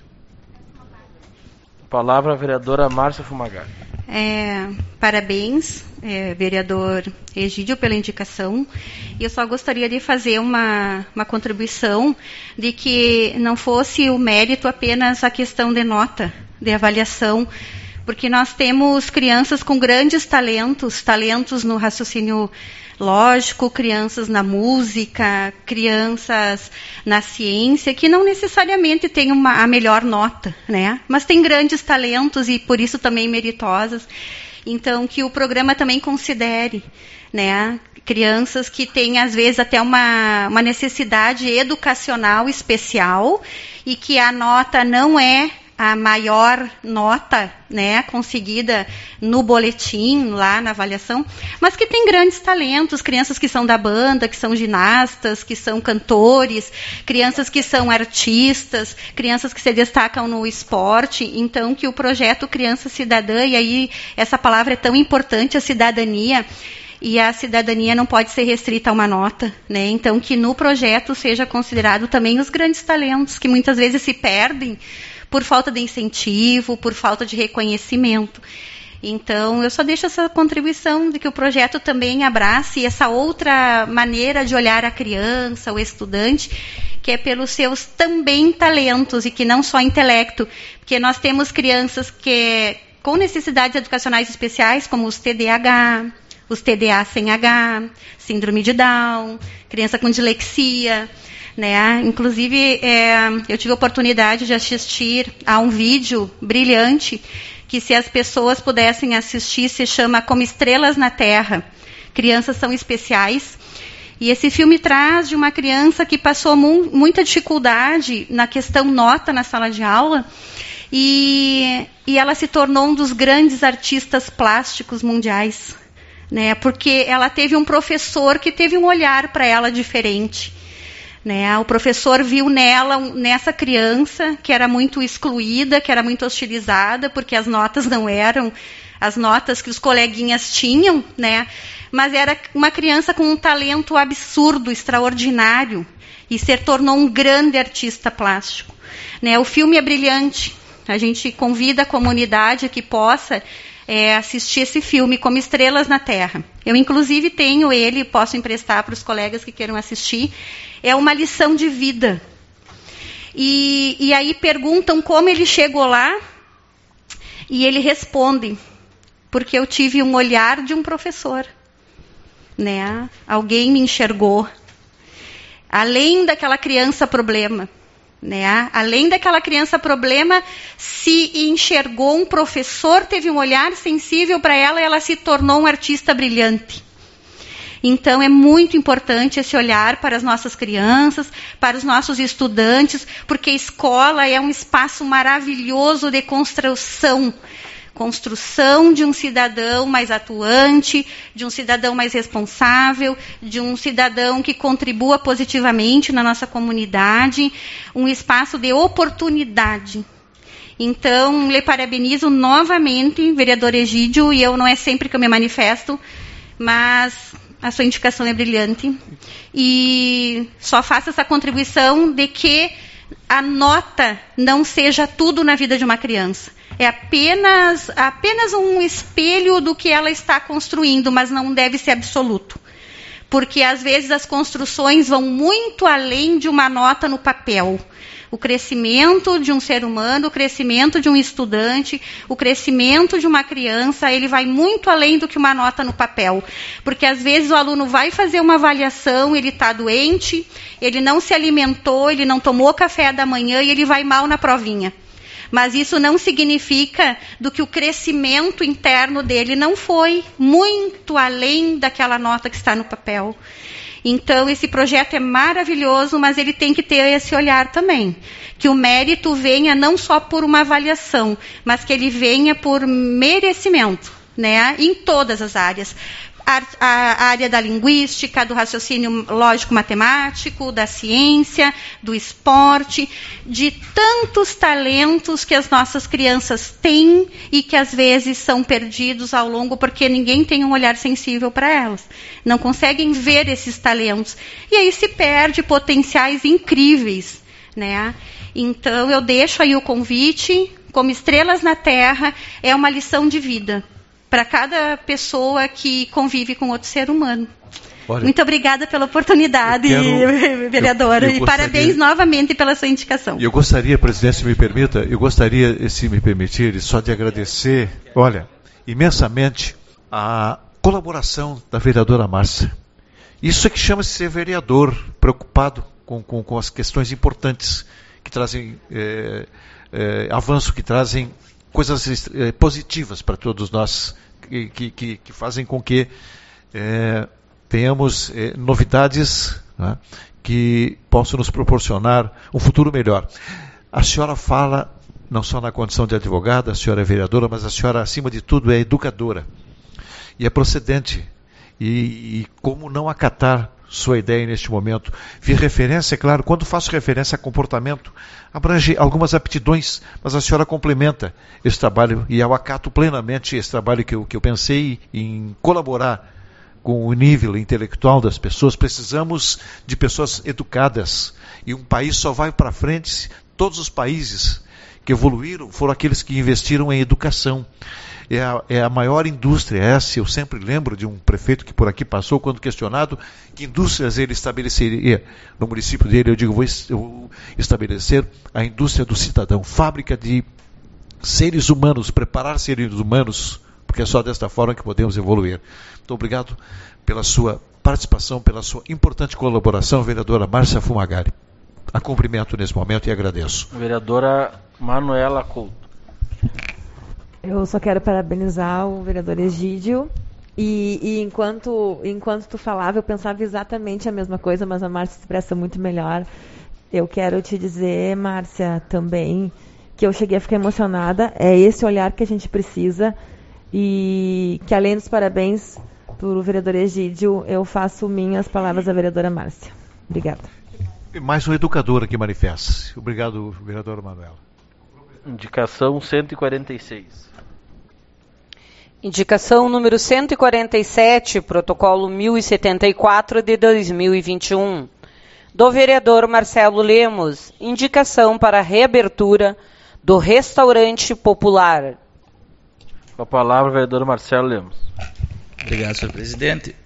Speaker 1: Palavra a vereadora Márcia Fumagalli.
Speaker 8: Parabéns, vereador Egídio, pela indicação. Eu só gostaria de fazer uma contribuição de que não fosse o mérito apenas a questão de nota, de avaliação, porque nós temos crianças com grandes talentos no raciocínio lógico, crianças na música, crianças na ciência, que não necessariamente têm a melhor nota, né? Mas têm grandes talentos e, por isso, também meritosas. Então, que o programa também considere, né, crianças que têm, às vezes, até uma necessidade educacional especial e que a nota não é a maior nota, né, conseguida no boletim, lá na avaliação, mas que tem grandes talentos, crianças que são da banda, que são ginastas, que são cantores, crianças que são artistas, crianças que se destacam no esporte. Então, que o projeto Criança Cidadã, e aí essa palavra é tão importante, a cidadania, e a cidadania não pode ser restrita a uma nota, né? Então, que no projeto seja considerado também os grandes talentos, que muitas vezes se perdem por falta de incentivo, por falta de reconhecimento. Então, eu só deixo essa contribuição de que o projeto também abrace essa outra maneira de olhar a criança, o estudante, que é pelos seus também talentos e que não só intelecto, porque nós temos crianças que com necessidades educacionais especiais, como os TDAH, os TDA sem H, síndrome de Down, criança com dislexia, né? Inclusive, eu tive a oportunidade de assistir a um vídeo brilhante que, se as pessoas pudessem assistir, se chama Como Estrelas na Terra. Crianças são especiais. E esse filme traz de uma criança que passou muita dificuldade na questão nota na sala de aula e ela se tornou um dos grandes artistas plásticos mundiais, né? Porque ela teve um professor que teve um olhar para ela diferente. Né? O professor viu nessa criança, que era muito excluída, que era muito hostilizada, porque as notas não eram as notas que os coleguinhas tinham, né? Mas era uma criança com um talento absurdo, extraordinário, e se tornou um grande artista plástico. Né? O filme é brilhante. A gente convida a comunidade que possa assistir esse filme, Como Estrelas na Terra. Eu, inclusive, tenho ele, posso emprestar para os colegas que queiram assistir. É uma lição de vida. E aí perguntam como ele chegou lá, e ele responde, porque eu tive um olhar de um professor. Né? Alguém me enxergou. Além daquela criança problema. né? Além daquela criança problema, se enxergou um professor, teve um olhar sensível para ela e ela se tornou um artista brilhante. Então, é muito importante esse olhar para as nossas crianças, para os nossos estudantes, porque a escola é um espaço maravilhoso de construção de um cidadão mais atuante, de um cidadão mais responsável, de um cidadão que contribua positivamente na nossa comunidade, um espaço de oportunidade. Então, lhe parabenizo novamente, vereador Egídio, e eu não é sempre que eu me manifesto, mas a sua indicação é brilhante. E só faço essa contribuição de que a nota não seja tudo na vida de uma criança. É apenas um espelho do que ela está construindo, mas não deve ser absoluto. Porque, às vezes, as construções vão muito além de uma nota no papel. O crescimento de um ser humano, o crescimento de um estudante, o crescimento de uma criança, ele vai muito além do que uma nota no papel. Porque, às vezes, o aluno vai fazer uma avaliação, ele está doente, ele não se alimentou, ele não tomou café da manhã e ele vai mal na provinha. Mas isso não significa do que o crescimento interno dele não foi muito além daquela nota que está no papel. Então, esse projeto é maravilhoso, mas ele tem que ter esse olhar também. Que o mérito venha não só por uma avaliação, mas que ele venha por merecimento, né? Em todas as áreas. A área da linguística, do raciocínio lógico-matemático, da ciência, do esporte, de tantos talentos que as nossas crianças têm e que às vezes são perdidos ao longo porque ninguém tem um olhar sensível para elas. Não conseguem ver esses talentos. E aí se perde potenciais incríveis, né? Então eu deixo aí o convite, como Estrelas na Terra, é uma lição de vida para cada pessoa que convive com outro ser humano. Olha, muito obrigada pela oportunidade, vereadora, e parabéns novamente pela sua indicação.
Speaker 5: Eu gostaria, presidente, se me permita, se me permitir, só de agradecer, olha, imensamente a colaboração da vereadora Márcia. Isso é que chama-se ser vereador, preocupado com as questões importantes que trazem avanço, que trazem coisas positivas para todos nós, que fazem com que tenhamos novidades, né, que possam nos proporcionar um futuro melhor. A senhora fala, não só na condição de advogada, a senhora é vereadora, mas a senhora, acima de tudo, é educadora. E é procedente. E como não acatar sua ideia neste momento? Fiz referência, é claro, quando faço referência a comportamento, abrange algumas aptidões, mas a senhora complementa esse trabalho, e eu acato plenamente esse trabalho que eu pensei em colaborar com o nível intelectual das pessoas. Precisamos de pessoas educadas, e um país só vai para frente, todos os países que evoluíram foram aqueles que investiram em educação. É a maior indústria essa. Eu sempre lembro de um prefeito que por aqui passou, quando questionado que indústrias ele estabeleceria no município dele, eu digo, vou estabelecer a indústria do cidadão, fábrica de seres humanos, preparar seres humanos, porque é só desta forma que podemos evoluir. Muito obrigado pela sua participação, pela sua importante colaboração, vereadora Márcia Fumagalli. A cumprimento nesse momento e agradeço.
Speaker 1: Vereadora Manuela Couto.
Speaker 9: Eu só quero parabenizar o vereador Egídio, e enquanto tu falava, eu pensava exatamente a mesma coisa, mas a Márcia expressa muito melhor. Eu quero te dizer, Márcia, também, que eu cheguei a ficar emocionada. É esse olhar que a gente precisa, e que, além dos parabéns para o vereador Egídio, eu faço minhas palavras da vereadora Márcia. Obrigada.
Speaker 5: Mais uma educadora que manifesta. Obrigado, vereadora Manuela.
Speaker 1: Indicação 146.
Speaker 3: Indicação número 147, protocolo 1074 de 2021. Do vereador Marcelo Lemos, indicação para a reabertura do restaurante popular.
Speaker 1: Com a palavra, vereador Marcelo Lemos.
Speaker 4: Obrigado, senhor presidente.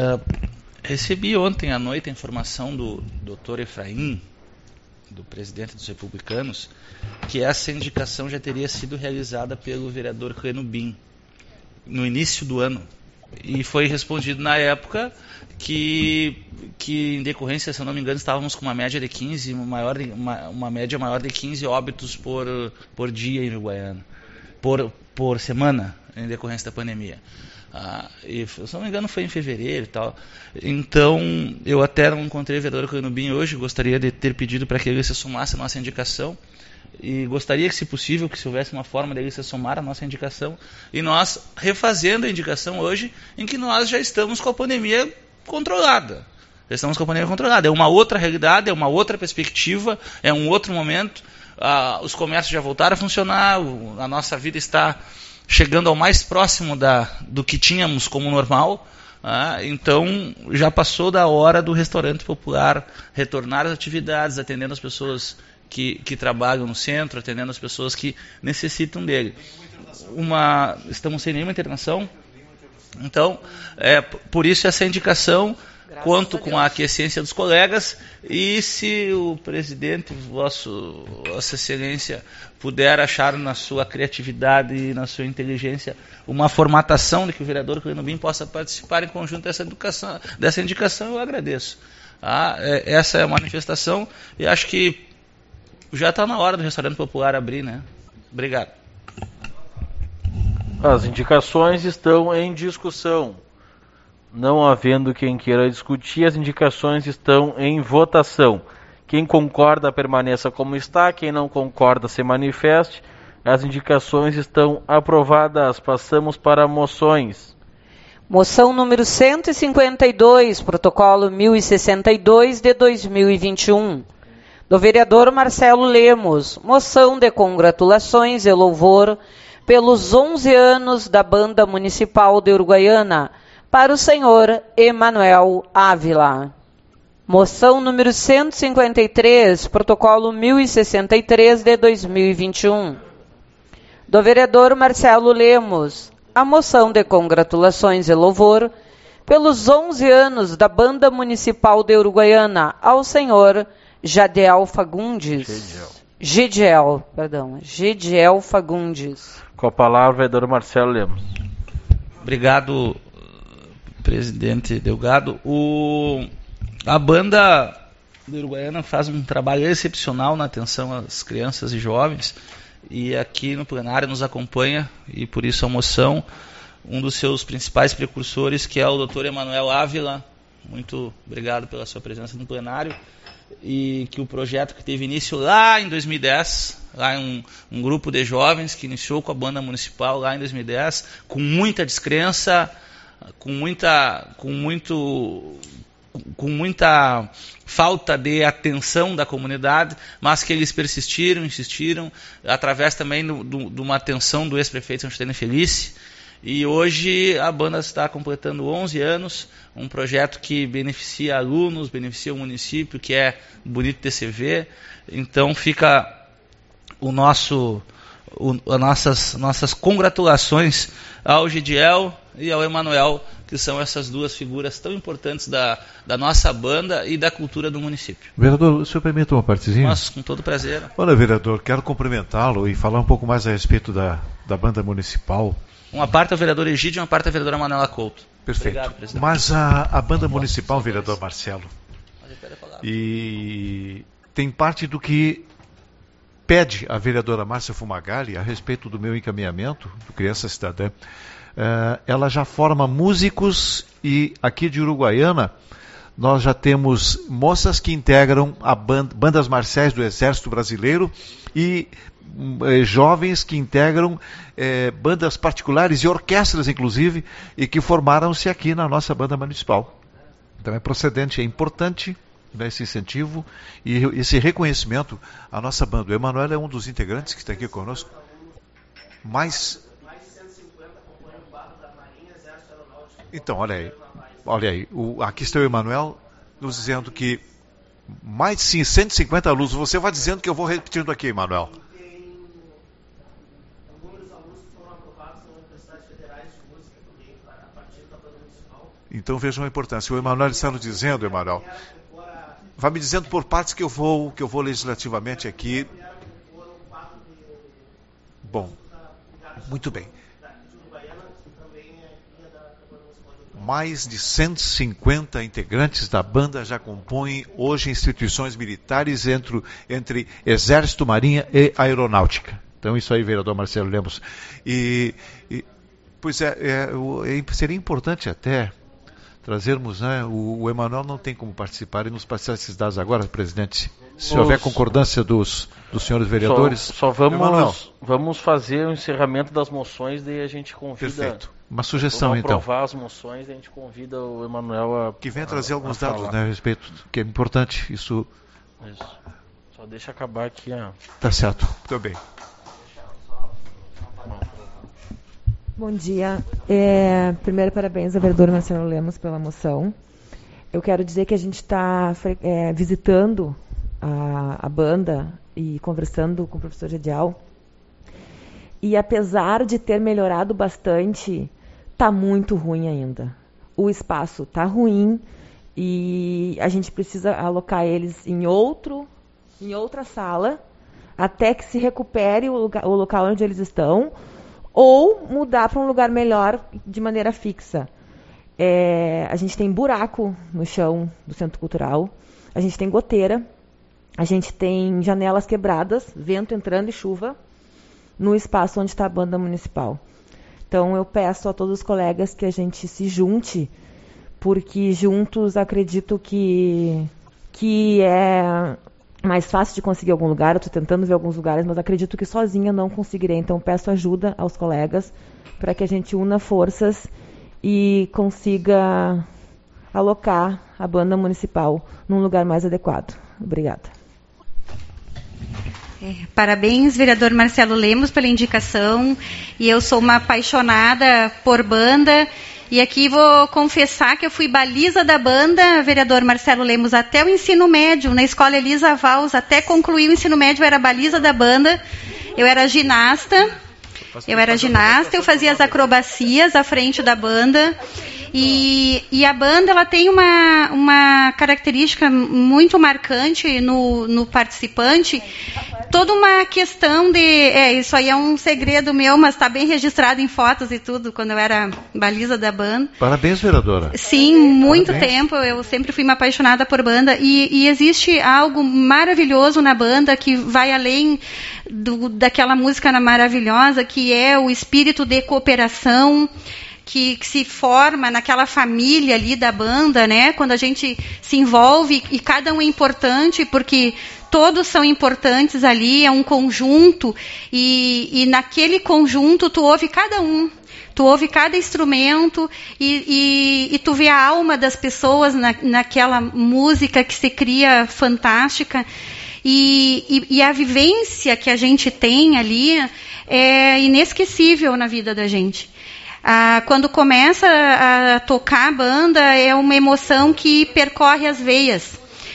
Speaker 4: Recebi ontem à noite a informação do Dr. Efraim, do presidente dos republicanos, que essa indicação já teria sido realizada pelo vereador Cleno Bin no início do ano. E foi respondido na época que em decorrência, se eu não me engano, estávamos com uma média de 15, uma média maior de 15 óbitos por dia em Uruguaiana, por semana, em decorrência da pandemia. E, se não me engano, foi em fevereiro e tal. Então, eu até não encontrei o vereador Coinubim hoje, gostaria de ter pedido para que ele se somasse à nossa indicação. E gostaria que, se possível, que se houvesse uma forma dele se somar à nossa indicação, e nós refazendo a indicação hoje, em que nós já estamos com a pandemia controlada. É uma outra realidade, é uma outra perspectiva, é um outro momento. Os comércios já voltaram a funcionar, a nossa vida está chegando ao mais próximo do que tínhamos como normal. Então, já passou da hora do restaurante popular retornar às atividades, atendendo as pessoas que trabalham no centro, atendendo as pessoas que necessitam dele. Estamos sem nenhuma internação, então, por isso essa indicação, conto com a aquiescência dos colegas, e se o presidente, Vossa Excelência, puder achar na sua criatividade e na sua inteligência uma formatação de que o vereador Coinubim possa participar em conjunto dessa indicação, eu agradeço. Essa é a manifestação, e acho que já está na hora do restaurante popular abrir, né? Obrigado.
Speaker 1: As indicações estão em discussão. Não havendo quem queira discutir, as indicações estão em votação. Quem concorda, permaneça como está. Quem não concorda, se manifeste. As indicações estão aprovadas. Passamos para moções.
Speaker 3: Moção número 152, protocolo 1062 de 2021. Do vereador Marcelo Lemos, moção de congratulações e louvor pelos 11 anos da Banda Municipal de Uruguaiana para o senhor Emanuel Ávila. Moção número 153, protocolo 1063 de 2021. Do vereador Marcelo Lemos, a moção de congratulações e louvor pelos 11 anos da Banda Municipal de Uruguaiana ao senhor Gidiel Fagundes. Gidiel Fagundes.
Speaker 1: Com a palavra, vereador Marcelo Lemos.
Speaker 4: Obrigado, presidente Delgado. A banda de Uruguaiana faz um trabalho excepcional na atenção às crianças e jovens, e aqui no plenário nos acompanha, e por isso a moção, um dos seus principais precursores, que é o Dr. Emanuel Ávila. Muito obrigado pela sua presença no plenário, e que o projeto que teve início lá em 2010, lá um grupo de jovens que iniciou com a banda municipal lá em 2010, com muita descrença, com muita falta de atenção da comunidade, mas que eles persistiram, insistiram, através também de uma atenção do ex-prefeito São Justino Felice. E hoje a banda está completando 11 anos, um projeto que beneficia alunos, beneficia o município, que é bonito de se ver. Então fica nossas congratulações ao Gidiel e ao Emanuel, que são essas duas figuras tão importantes da nossa banda e da cultura do município.
Speaker 5: Vereador, o senhor permite uma partezinha?
Speaker 4: Mas, com todo prazer.
Speaker 5: Olha, vereador, quero cumprimentá-lo e falar um pouco mais a respeito da banda municipal.
Speaker 4: Uma parte é o vereador Egídio e uma parte é a vereadora Manuela Couto.
Speaker 5: Perfeito.
Speaker 4: Obrigado, presidente.
Speaker 5: Mas a banda municipal, vereador Marcelo, e tem parte do que pede a vereadora Márcia Fumagalli a respeito do meu encaminhamento, do Criança Cidadã. Ela já forma músicos, e aqui de Uruguaiana nós já temos moças que integram bandas marciais do Exército Brasileiro e jovens que integram bandas particulares e orquestras, inclusive, e que formaram-se aqui na nossa banda municipal. Então é procedente, é importante esse incentivo e esse reconhecimento à nossa banda. O Emanuel é um dos integrantes que está aqui conosco. Mais de 150 acompanham o barro da Marinha, Exército Aeronáutico. Então, olha aí. Aqui está o Emanuel nos dizendo que mais de 150 alunos. Você vai dizendo que eu vou repetindo aqui, Emanuel. Então vejam a importância. O Emanuel está nos dizendo, Emanuel, vai me dizendo por partes que eu vou legislativamente aqui. Bom, muito bem. mais de 150 integrantes da banda já compõem hoje instituições militares entre Exército, Marinha e Aeronáutica. Então isso aí, vereador Marcelo Lemos. Pois seria importante até trazermos, né? O Emanuel não tem como participar e nos passar esses dados agora, presidente. Se houver concordância dos senhores vereadores.
Speaker 1: Só vamos fazer o encerramento das moções, daí a gente convida.
Speaker 5: Perfeito. Uma sugestão, então.
Speaker 1: Aprovar as moções, daí a gente convida o Emanuel a.
Speaker 5: Que venha trazer alguns dados, né, a respeito, que é importante. Isso.
Speaker 1: Só deixa acabar aqui.
Speaker 5: Tá certo. Muito bem.
Speaker 9: Bom dia. Primeiro, parabéns ao vereador Marcelo Lemos pela moção. Eu quero dizer que a gente está visitando a banda e conversando com o professor Gedial. E apesar de ter melhorado bastante, está muito ruim ainda. O espaço está ruim e a gente precisa alocar eles em outra sala até que se recupere o local onde eles estão, ou mudar para um lugar melhor de maneira fixa. A gente tem buraco no chão do Centro Cultural, a gente tem goteira, a gente tem janelas quebradas, vento entrando e chuva, no espaço onde está a banda municipal. Então eu peço a todos os colegas que a gente se junte, porque juntos acredito que é mais fácil de conseguir algum lugar. Eu estou tentando ver alguns lugares, mas acredito que sozinha não conseguirei. Então peço ajuda aos colegas para que a gente una forças e consiga alocar a banda municipal num lugar mais adequado. Obrigada.
Speaker 8: Parabéns, vereador Marcelo Lemos, pela indicação. E eu sou uma apaixonada por banda. E aqui vou confessar que eu fui baliza da banda, vereador Marcelo Lemos, até o ensino médio. Na escola Elisa Valls, até concluir o ensino médio, eu era baliza da banda. Eu era ginasta, eu fazia as acrobacias à frente da banda. E a banda, ela tem uma característica muito marcante no participante. Toda uma questão de... isso aí é um segredo meu, mas está bem registrado em fotos e tudo, quando eu era baliza da banda.
Speaker 5: Parabéns, vereadora.
Speaker 8: Sim, muito tempo. Eu sempre fui uma apaixonada por banda. E existe algo maravilhoso na banda que vai além daquela música maravilhosa, que é o espírito de cooperação, que se forma naquela família ali da banda, né? Quando a gente se envolve e cada um é importante, porque todos são importantes ali, é um conjunto, e naquele conjunto tu ouve cada um, tu ouve cada instrumento e tu vê a alma das pessoas naquela música que se cria fantástica, e a vivência que a gente tem ali é inesquecível na vida da gente. Quando começa a tocar a banda, é uma emoção que percorre as veias.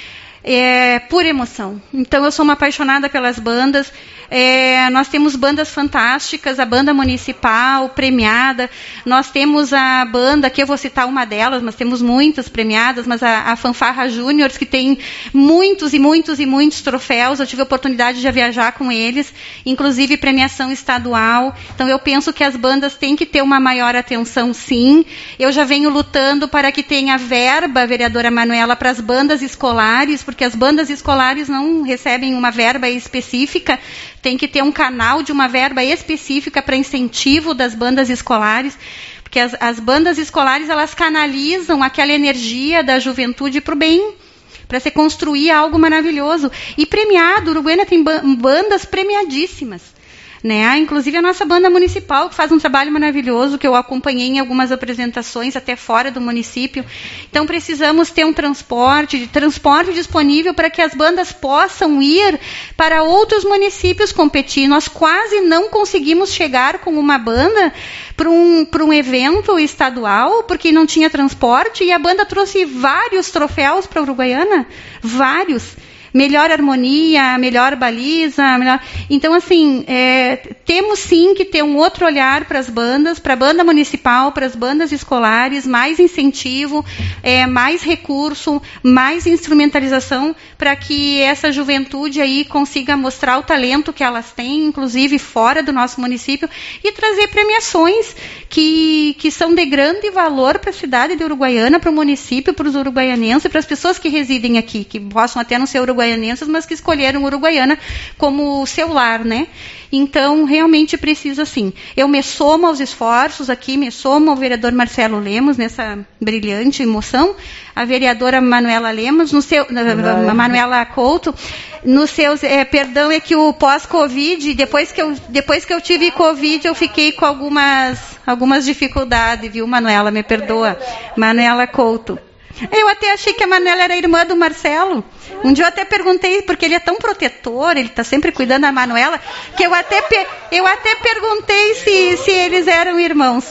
Speaker 8: É pura emoção. Então, eu sou uma apaixonada pelas bandas. Nós temos bandas fantásticas, a banda municipal premiada. Nós temos a banda, que eu vou citar uma delas, mas temos muitas premiadas, mas a Fanfarra Júniors, que tem muitos e muitos e muitos troféus. Eu tive a oportunidade de viajar com eles, inclusive premiação estadual. Então, eu penso que as bandas têm que ter uma maior atenção, sim. Eu já venho lutando para que tenha verba, vereadora Manuela, para as bandas escolares, porque as bandas escolares não recebem uma verba específica. Tem que ter um canal de uma verba específica para incentivo das bandas escolares, porque as bandas escolares, elas canalizam aquela energia da juventude para o bem, para se construir algo maravilhoso. E premiado, Uruguaiana tem bandas premiadíssimas, né? Inclusive a nossa banda municipal, que faz um trabalho maravilhoso, que eu acompanhei em algumas apresentações, até fora do município. Então, precisamos ter um transporte disponível para que as bandas possam ir para outros municípios competir. Nós quase não conseguimos chegar com uma banda para um evento estadual, porque não tinha transporte, e a banda trouxe vários troféus para a Uruguaiana, vários. melhor harmonia, melhor baliza, melhor... Então, assim, temos sim que ter um outro olhar para as bandas, para a banda municipal, para as bandas escolares, mais incentivo, mais recurso, mais instrumentalização, para que essa juventude aí consiga mostrar o talento que elas têm, inclusive fora do nosso município, e trazer premiações que são de grande valor para a cidade de Uruguaiana, para o município, para os uruguaianenses, para as pessoas que residem aqui, que possam até não ser uruguaianenses, mas que escolheram Uruguaiana como seu lar, né? Então, realmente precisa, sim. Eu me somo aos esforços aqui, me somo ao vereador Marcelo Lemos nessa brilhante moção, a vereadora Manuela Lemos, Manuela Couto, nos seus, perdão, é que o pós-Covid, depois que eu tive Covid, eu fiquei com algumas dificuldades, viu, Manuela? Me perdoa. Manuela Couto. Eu até achei que a Manuela era irmã do Marcelo. Um dia eu até perguntei, porque ele é tão protetor, ele está sempre cuidando da Manuela, que eu até perguntei se eles eram irmãos.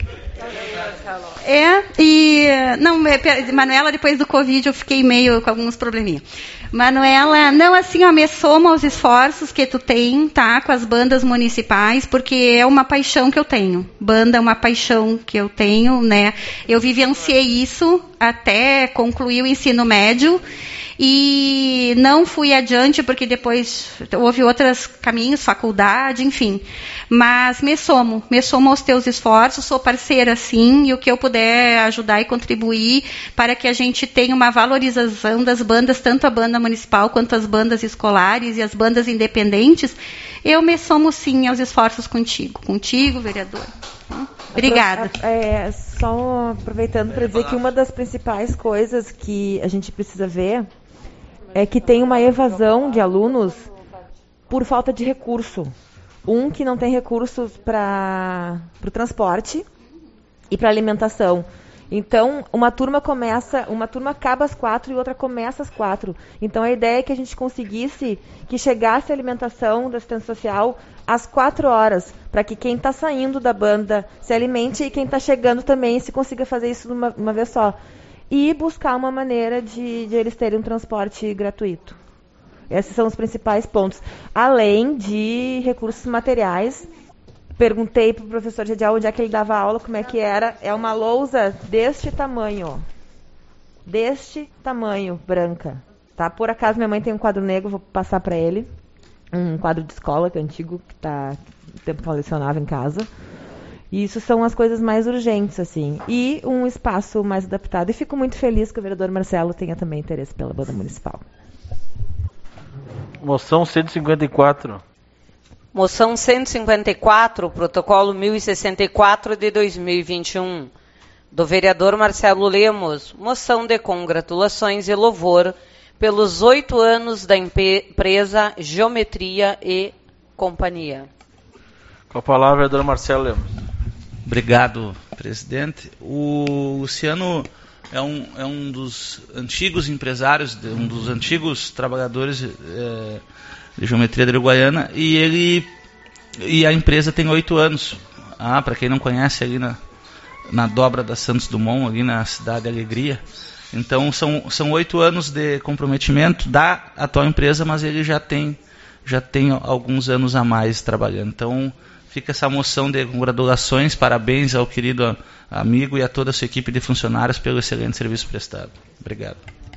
Speaker 8: Manuela, depois do Covid, eu fiquei meio com alguns probleminhas. Manuela, não, assim, me soma aos esforços que tu tem, tá, com as bandas municipais, porque é uma paixão que eu tenho. Banda é uma paixão que eu tenho, né? Eu vivenciei isso até concluir o ensino médio e não fui adiante, porque depois houve outros caminhos, faculdade, enfim. Mas me somo aos teus esforços, sou parceira, sim, e o que eu puder ajudar e contribuir para que a gente tenha uma valorização das bandas, tanto a banda municipal quanto as bandas escolares e as bandas independentes, eu me somo, sim, aos esforços contigo, vereador. Obrigada.
Speaker 9: Só aproveitando para dizer que uma das principais coisas que a gente precisa ver é que tem uma evasão de alunos por falta de recurso. Que não tem recursos para o transporte e para alimentação. Então, uma turma acaba às 4 e outra começa às 4. Então, a ideia é que a gente conseguisse que chegasse a alimentação da assistência social às 4 horas, para que quem está saindo da banda se alimente e quem está chegando também se consiga fazer isso de uma vez só. E buscar uma maneira de eles terem um transporte gratuito. Esses são os principais pontos. Além de recursos materiais. Perguntei para o professor Gedial onde é que ele dava aula, como é que era. É uma lousa deste tamanho. Deste tamanho, branca. Tá? Por acaso, minha mãe tem um quadro negro, vou passar para ele. Um quadro de escola, que é antigo, que está o tempo que ela lecionava em casa. E isso são as coisas mais urgentes, assim. E um espaço mais adaptado. E fico muito feliz que o vereador Marcelo tenha também interesse pela banda municipal.
Speaker 1: Moção 154.
Speaker 3: Moção 154, protocolo 1064 de 2021, do vereador Marcelo Lemos, moção de congratulações e louvor pelos 8 anos da empresa Geometria e Companhia.
Speaker 1: Com a palavra, vereador Marcelo Lemos.
Speaker 4: Obrigado, presidente. O Luciano é um dos antigos empresários, um dos antigos trabalhadores de Geometria de Uruguaiana, e a empresa tem 8 anos. Para quem não conhece, ali na dobra da Santos Dumont, ali na Cidade Alegria. Então são 8 anos de comprometimento da atual empresa, mas ele já tem alguns anos a mais trabalhando. Então fica essa moção de congratulações, parabéns ao querido amigo e a toda a sua equipe de funcionários pelo excelente serviço prestado. Obrigado.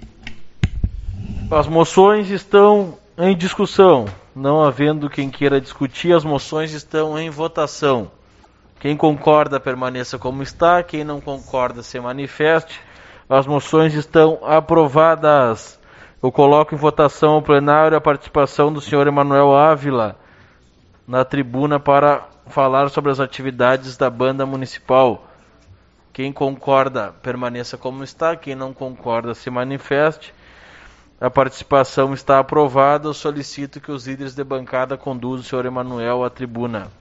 Speaker 1: As moções estão em discussão. Não havendo quem queira discutir, as moções estão em votação. Quem concorda, permaneça como está. Quem não concorda, se manifeste. As moções estão aprovadas. Eu coloco em votação ao plenário a participação do senhor Emanuel Ávila na tribuna para falar sobre as atividades da banda municipal. Quem concorda, permaneça como está. Quem não concorda, se manifeste. A participação está aprovada. Eu solicito que os líderes de bancada conduzam o senhor Emanuel à tribuna.